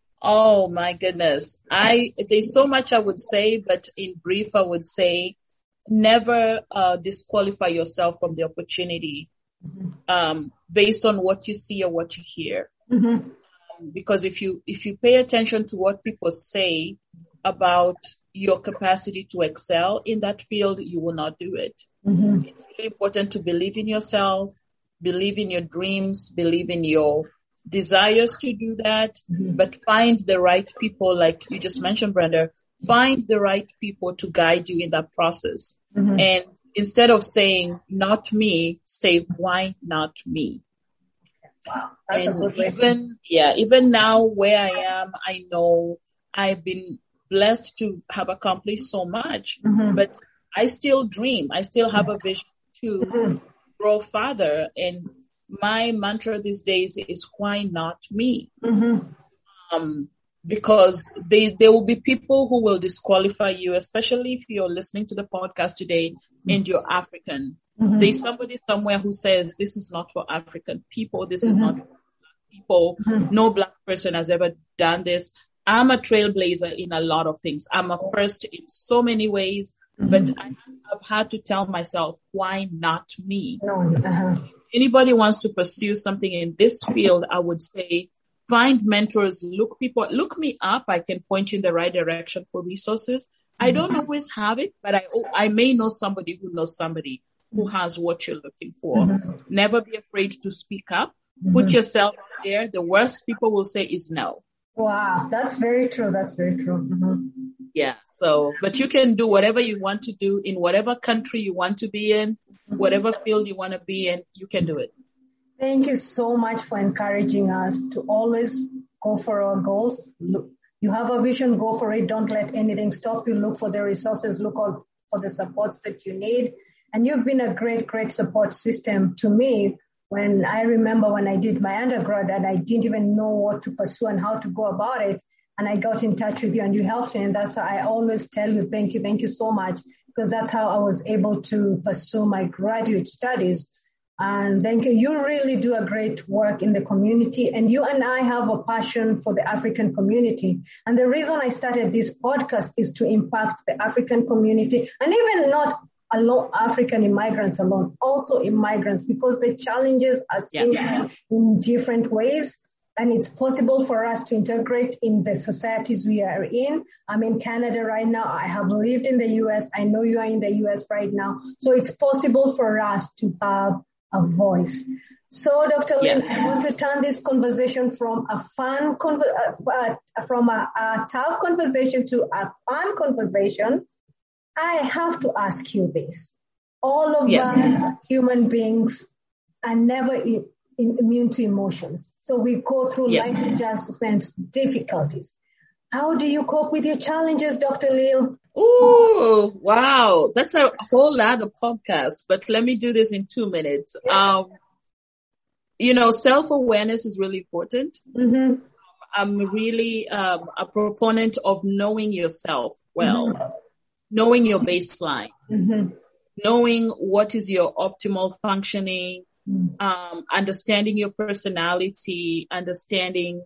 Oh my goodness. I, there's so much I would say, but in brief, I would say never uh, disqualify yourself from the opportunity mm-hmm. um, based on what you see or what you hear. Mm-hmm. Um, because if you, if you pay attention to what people say about your capacity to excel in that field, you will not do it. Mm-hmm. It's really important to believe in yourself, believe in your dreams, believe in your desires to do that, mm-hmm. but find the right people, like you just mentioned, Brenda, find the right people to guide you in that process. Mm-hmm. And instead of saying, not me, say, why not me? Wow, that's and a good way. Even, yeah, even now where I am, I know I've been blessed to have accomplished so much, mm-hmm. but I still dream. I still have a vision to mm-hmm. grow farther, and my mantra these days is why not me? Mm-hmm. Um, because they, there will be people who will disqualify you, especially if you're listening to the podcast today and you're African. Mm-hmm. There's somebody somewhere who says this is not for African people. This mm-hmm. is not for Black people. Mm-hmm. No Black person has ever done this. I'm a trailblazer in a lot of things. I'm a first in so many ways. But I have had to tell myself, why not me? No, uh-huh. If anybody wants to pursue something in this field, I would say find mentors, look people, look me up. I can point you in the right direction for resources. Mm-hmm. I don't always have it, but I, I may know somebody who knows somebody who has what you're looking for. Mm-hmm. Never be afraid to speak up. Mm-hmm. Put yourself out there. The worst people will say is no. Wow, that's very true. That's very true. Mm-hmm. Yeah. So, but you can do whatever you want to do in whatever country you want to be in, mm-hmm. whatever field you want to be in, you can do it. Thank you so much for encouraging us to always go for our goals. Look, you have a vision, go for it. Don't let anything stop you. Look for the resources, look for the supports that you need. And you've been a great, great support system to me. When I remember when I did my undergrad and I didn't even know what to pursue and how to go about it. And I got in touch with you and you helped me. And that's how I always tell you, thank you, thank you so much, because that's how I was able to pursue my graduate studies. And thank you. You really do a great work in the community. And you and I have a passion for the African community. And the reason I started this podcast is to impact the African community, and even not alone, African immigrants alone, also immigrants, because the challenges are seen Yeah. in different ways. And it's possible for us to integrate in the societies we are in. I'm in Canada right now. I have lived in the U S. I know you are in the U S right now. So it's possible for us to have a voice. So, Doctor Lynn, Yes. I want to turn this conversation from a fun, conver- uh, uh, from a, a tough conversation to a fun conversation. I have to ask you this. All of Yes. us human beings are never i- in, immune to emotions. So we go through Yes. life adjustment difficulties. How do you cope with your challenges, Doctor Lil? Oh, wow. That's a whole lot of podcast, but let me do this in two minutes. Um, you know, self-awareness is really important. Mm-hmm. I'm really um, a proponent of knowing yourself well, Mm-hmm. knowing your baseline, Mm-hmm. knowing what is your optimal functioning, um, understanding your personality, understanding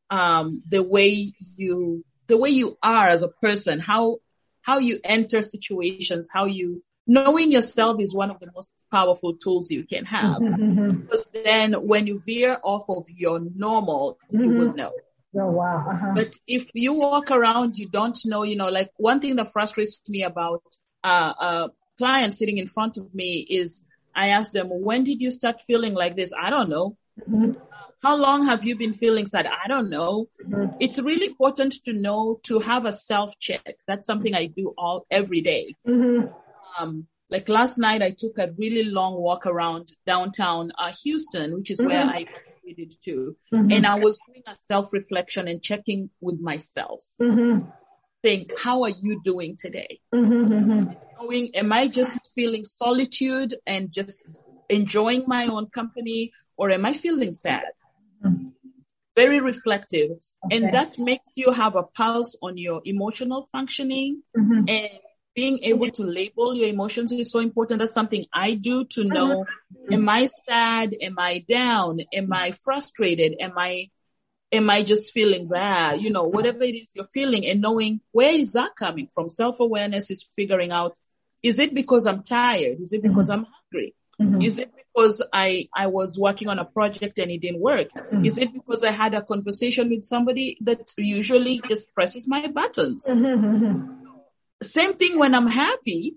um, the way you the way you are as a person, how how you enter situations, how you knowing yourself is one of the most powerful tools you can have. Mm-hmm. Because then when you veer off of your normal, you Mm-hmm. will know. Oh, wow. Uh-huh. But if you walk around, you don't know, you know, like one thing that frustrates me about uh, a client sitting in front of me is I ask them, when did you start feeling like this? I don't know. Mm-hmm. How long have you been feeling sad? I don't know. Mm-hmm. It's really important to know, to have a self-check. That's something I do all every day. Mm-hmm. Um, like last night, I took a really long walk around downtown uh, Houston, which is where I graduated to. Mm-hmm. And I was doing a self-reflection and checking with myself, Mm-hmm. saying, how are you doing today? Mm-hmm. Knowing, am I just feeling solitude and just enjoying my own company, or am I feeling sad? Mm-hmm. Very reflective. Okay. And that makes you have a pulse on your emotional functioning. Mm-hmm. And being able to label your emotions is so important. That's something I do to know, am I sad? Am I down? Am I frustrated? Am I, am I just feeling bad? You know, whatever it is you're feeling, and knowing where is that coming from. Self-awareness is figuring out, is it because I'm tired? Is it because I'm hungry? Mm-hmm. Is it because I, I was working on a project and it didn't work? Mm-hmm. Is it because I had a conversation with somebody that usually just presses my buttons? Mm-hmm. Same thing when I'm happy.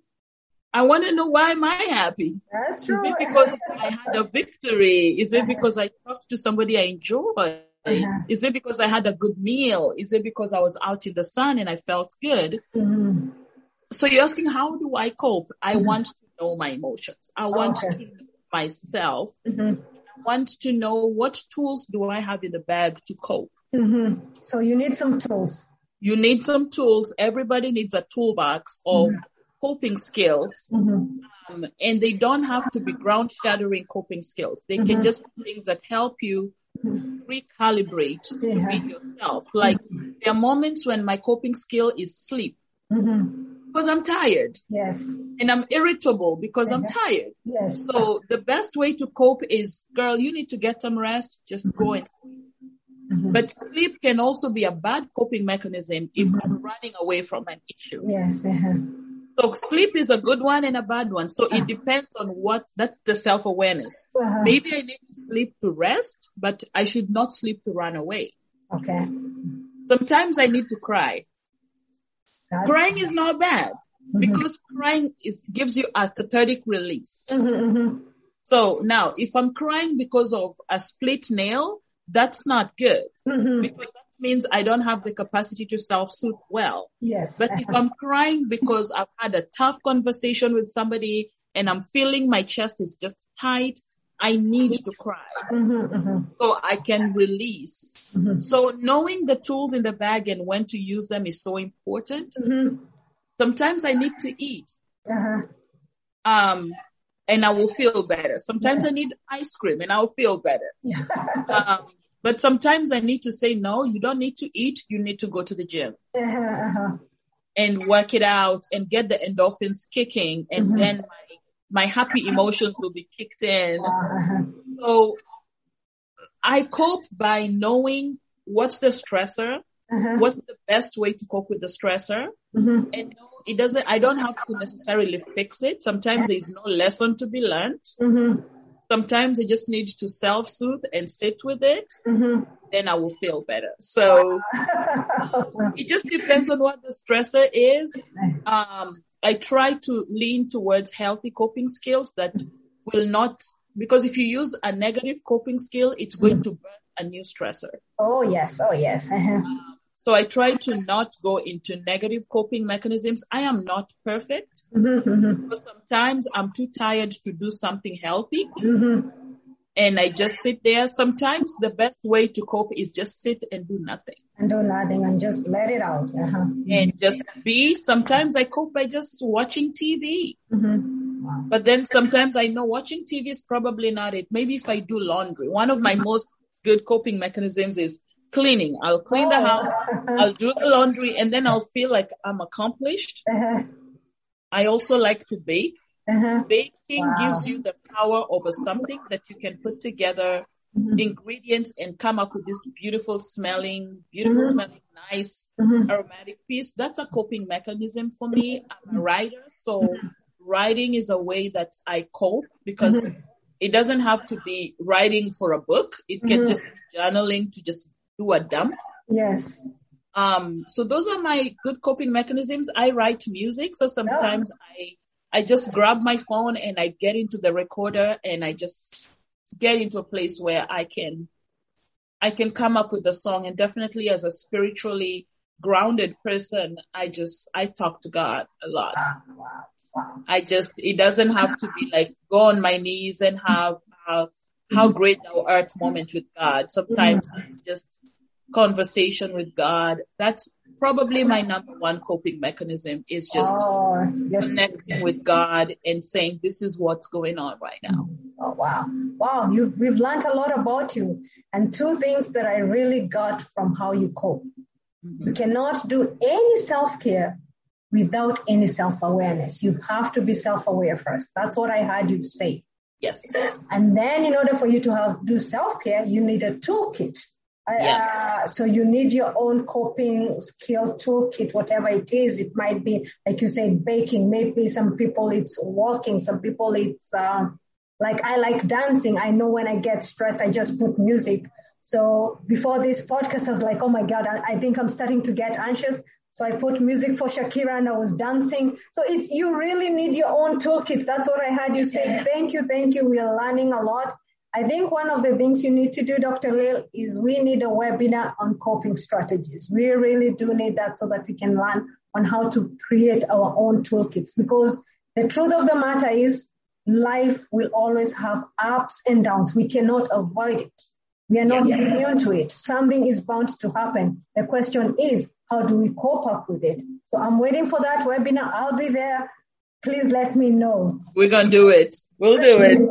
I want to know, why am I happy? That's true. Is it because I had a victory? Is it because I talked to somebody I enjoy? Uh-huh. Is it because I had a good meal? Is it because I was out in the sun and I felt good? Mm-hmm. So you're asking, how do I cope? I Mm-hmm. want to know my emotions. I want Okay. to know myself. Mm-hmm. I want to know, what tools do I have in the bag to cope? Mm-hmm. So you need some tools. You need some tools. Everybody needs a toolbox of Mm-hmm. coping skills. Mm-hmm. Um, and they don't have to be ground shattering coping skills. They Mm-hmm. can just be things that help you recalibrate to Yeah. be yourself. Like, there are moments when my coping skill is sleep Mm-hmm. because I'm tired, Yes. and I'm irritable because I'm tired. Yes. So the best way to cope is, girl, you need to get some rest. Just go and sleep. Mm-hmm. But sleep can also be a bad coping mechanism if I'm running away from an issue. Yes. Uh-huh. So sleep is a good one and a bad one. So it depends on what, that's the self-awareness. Uh-huh. Maybe I need to sleep to rest, but I should not sleep to run away. Okay. Sometimes I need to cry. That's- Crying is not bad because crying is, gives you a cathartic release. Mm-hmm. Mm-hmm. So now if I'm crying because of a split nail, that's not good Mm-hmm. because that means I don't have the capacity to self-soothe well. Yes. But if I'm crying because I've had a tough conversation with somebody and I'm feeling my chest is just tight, I need to cry Mm-hmm. Mm-hmm. so I can release. Mm-hmm. So knowing the tools in the bag and when to use them is so important. Mm-hmm. Sometimes I need to eat, Uh-huh. um, and I will feel better. Sometimes I need ice cream and I'll feel better. Yeah. Um, but sometimes I need to say, no, you don't need to eat. You need to go to the gym Uh-huh. Uh-huh. and work it out and get the endorphins kicking. And Mhm. then my, my happy emotions will be kicked in. Uh-huh. So I cope by knowing what's the stressor, Uh-huh. what's the best way to cope with the stressor, Mm-hmm. and know it doesn't, I don't have to necessarily fix it. Sometimes there's no lesson to be learned. Mm-hmm. Sometimes I just need to self-soothe and sit with it. Mm-hmm. Then I will feel better. So it just depends on what the stressor is. Um, I try to lean towards healthy coping skills that will not, because if you use a negative coping skill, it's going to birth a new stressor. Oh, yes. Oh, yes. Um, so I try to not go into negative coping mechanisms. I am not perfect. Mm-hmm. But sometimes I'm too tired to do something healthy. Mm-hmm. And I just sit there. Sometimes the best way to cope is just sit and do nothing. And do nothing and just let it out. Uh-huh. And just be. Sometimes I cope by just watching T V. Mm-hmm. Wow. But then sometimes I know watching T V is probably not it. Maybe if I do laundry. One of my most good coping mechanisms is cleaning. I'll clean the Oh. house. I'll do the laundry, and then I'll feel like I'm accomplished. Uh-huh. I also like to bake. Uh-huh. Baking Wow. gives you the power over something that you can put together Mm-hmm. ingredients and come up with this beautiful smelling, beautiful Mm-hmm. smelling, nice Mm-hmm. aromatic piece. That's a coping mechanism for me. I'm a writer, so writing is a way that I cope because Mm-hmm. it doesn't have to be writing for a book. It can Mhm. just be journaling to just do a dump. Yes. Um, so those are my good coping mechanisms. I write music, so sometimes I I just grab my phone and I get into the recorder and I just get into a place where I can I can come up with a song. And definitely as a spiritually grounded person, I just I talk to God a lot. Wow. Wow. Wow. I just, it doesn't have to be like go on my knees and have uh, how great thou art moment with God. Sometimes it's just conversation with God. That's probably my number one coping mechanism is just Oh, yes. connecting with God and saying, this is what's going on right now. Oh, wow. Wow. You, we've learned a lot about you. And two things that I really got from how you cope. Mm-hmm. You cannot do any self-care without any self-awareness. You have to be self-aware first. That's what I heard you say. Yes. And then in order for you to have do self-care, you need a toolkit. Yes. Uh, so you need your own coping skill toolkit, whatever it is. It might be, like you said, baking. Maybe some people it's walking. Some people it's, um, like I like dancing. I know when I get stressed, I just put music. So before this podcast, I was like, oh my God, I, I think I'm starting to get anxious. So I put music for Shakira and I was dancing. So it's, you really need your own toolkit. That's what I heard you say. Thank you. Thank you. We are learning a lot. I think one of the things you need to do, Doctor Lil, is we need a webinar on coping strategies. We really do need that so that we can learn on how to create our own toolkits, because the truth of the matter is life will always have ups and downs. We cannot avoid it. We are not immune to it. Something is bound to happen. The question is, how do we cope up with it? So I'm waiting for that webinar. I'll be there. Please let me know. We're going to do it. We'll do it.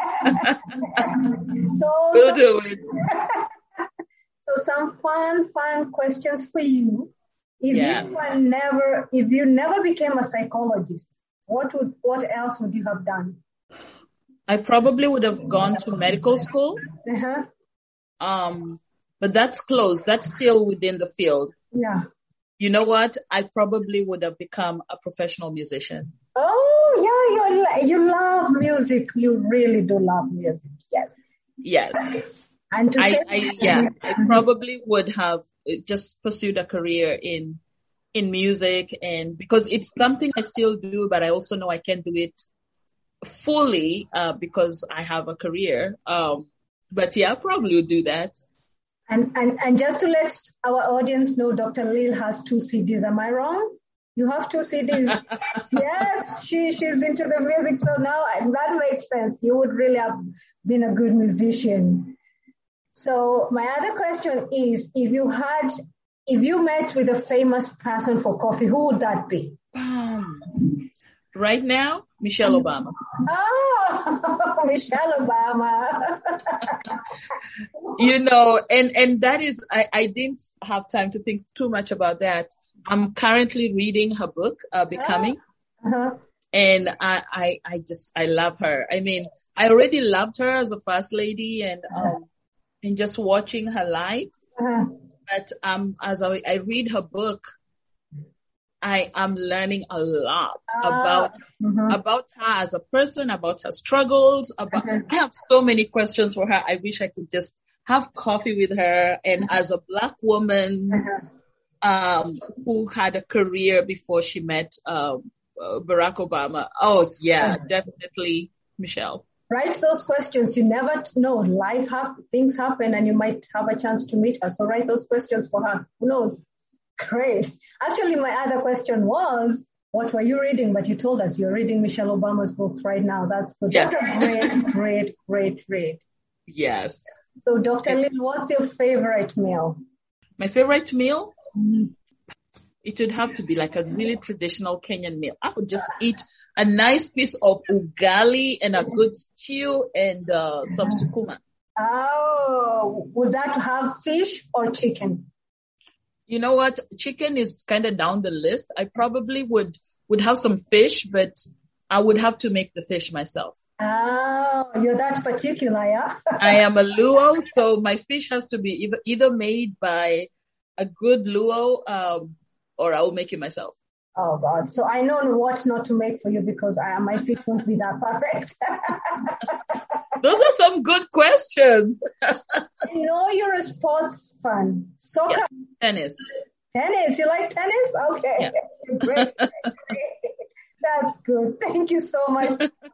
so, we'll some, do it. so some fun, fun questions for you. If Yeah. you were never, if you never became a psychologist, what would, what else would you have done? I probably would have gone to medical school. Uh-huh. Um, but that's closed. That's still within the field. Yeah. You know what? I probably would have become a professional musician. Oh, yeah, you you love music. You really do love music. Yes. Yes. And to I, say, I yeah, I probably would have just pursued a career in in music, and because it's something I still do, but I also know I can't do it fully uh, because I have a career. Um, but yeah, I probably would do that. And, and, and just to let our audience know, Doctor Lil has two C Ds. Am I wrong? You have two C Ds. Yes, she, she's into the music. So now that makes sense. You would really have been a good musician. So my other question is, if you had, if you met with a famous person for coffee, who would that be? Um, right now, Michelle Obama. Oh, Michelle Obama. You know, and, and that is, I, I didn't have time to think too much about that. I'm currently reading her book, uh, Becoming. Uh-huh. And I, I, I just, I love her. I mean, I already loved her as a first lady and, um, and just watching her life. Uh-huh. But, um, as I, I read her book, I am learning a lot uh, about mm-hmm. about her as a person, about her struggles. About mm-hmm. I have so many questions for her. I wish I could just have coffee with her. And mm-hmm. as a Black woman mm-hmm. um, who had a career before she met um, uh, Barack Obama, oh yeah, mm-hmm. definitely Michelle. Write those questions. You never know. Life happen, things happen, and you might have a chance to meet her. So write those questions for her. Who knows? Great. Actually, my other question was, what were you reading? But you told us you're reading Michelle Obama's books right now. That's good. Yeah. That's a great, great, great read. Yes. So, Doctor Lil, what's your favorite meal? My favorite meal? Mm-hmm. It would have to be like a really traditional Kenyan meal. I would just eat a nice piece of ugali and a good stew and uh, some sukuma. Oh, would that have fish or chicken? You know what? Chicken is kind of down the list. I probably would, would have some fish, but I would have to make the fish myself. Oh, you're that particular, yeah? I am a Luo, so my fish has to be either, either made by a good Luo, um, or I will make it myself. Oh God. So I know what not to make for you because I, my fish won't be that perfect. Those are some good questions. I know you're a sports fan. Soccer. Yes, tennis. Tennis. You like tennis? Okay. Yeah. Great, great, great. That's good. Thank you so much.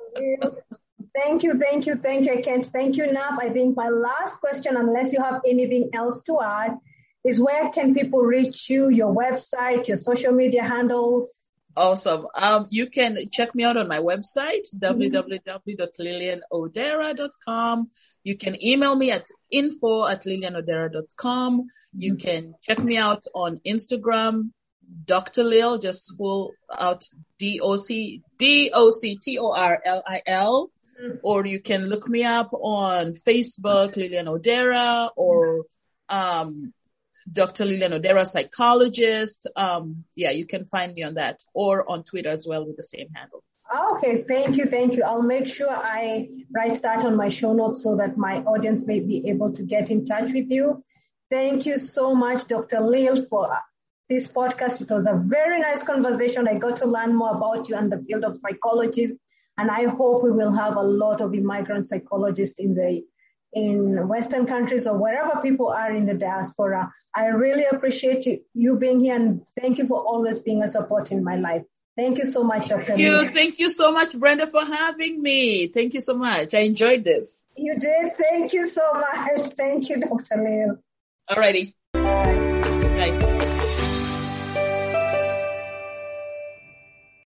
Thank you, thank you, thank you. I can't thank you enough. I think my last question, unless you have anything else to add, is where can people reach you, your website, your social media handles? Awesome. Um, you can check me out on my website, mm-hmm. w w w dot lilian odera dot com. You can email me at info at lilian odera dot com. Mm-hmm. You can check me out on Instagram, Doctor Lil, just full out D O C, D O C T O R L I L. Mm-hmm. Or you can look me up on Facebook, Lilian Odera, or, um, Doctor Lilian Odera, psychologist. Um, yeah, you can find me on that, or on Twitter as well with the same handle. Okay, thank you, thank you. I'll make sure I write that on my show notes so that my audience may be able to get in touch with you. Thank you so much, Doctor Lil, for this podcast. It was a very nice conversation. I got to learn more about you and the field of psychology, and I hope we will have a lot of immigrant psychologists in the in Western countries or wherever people are in the diaspora. I really appreciate you, you being here, and thank you for always being a support in my life. Thank you so much, Doctor Thank you. Lil. Thank you so much, Brenda, for having me. Thank you so much. I enjoyed this. You did. Thank you so much. Thank you, Doctor Lil. Alrighty. Bye. Bye.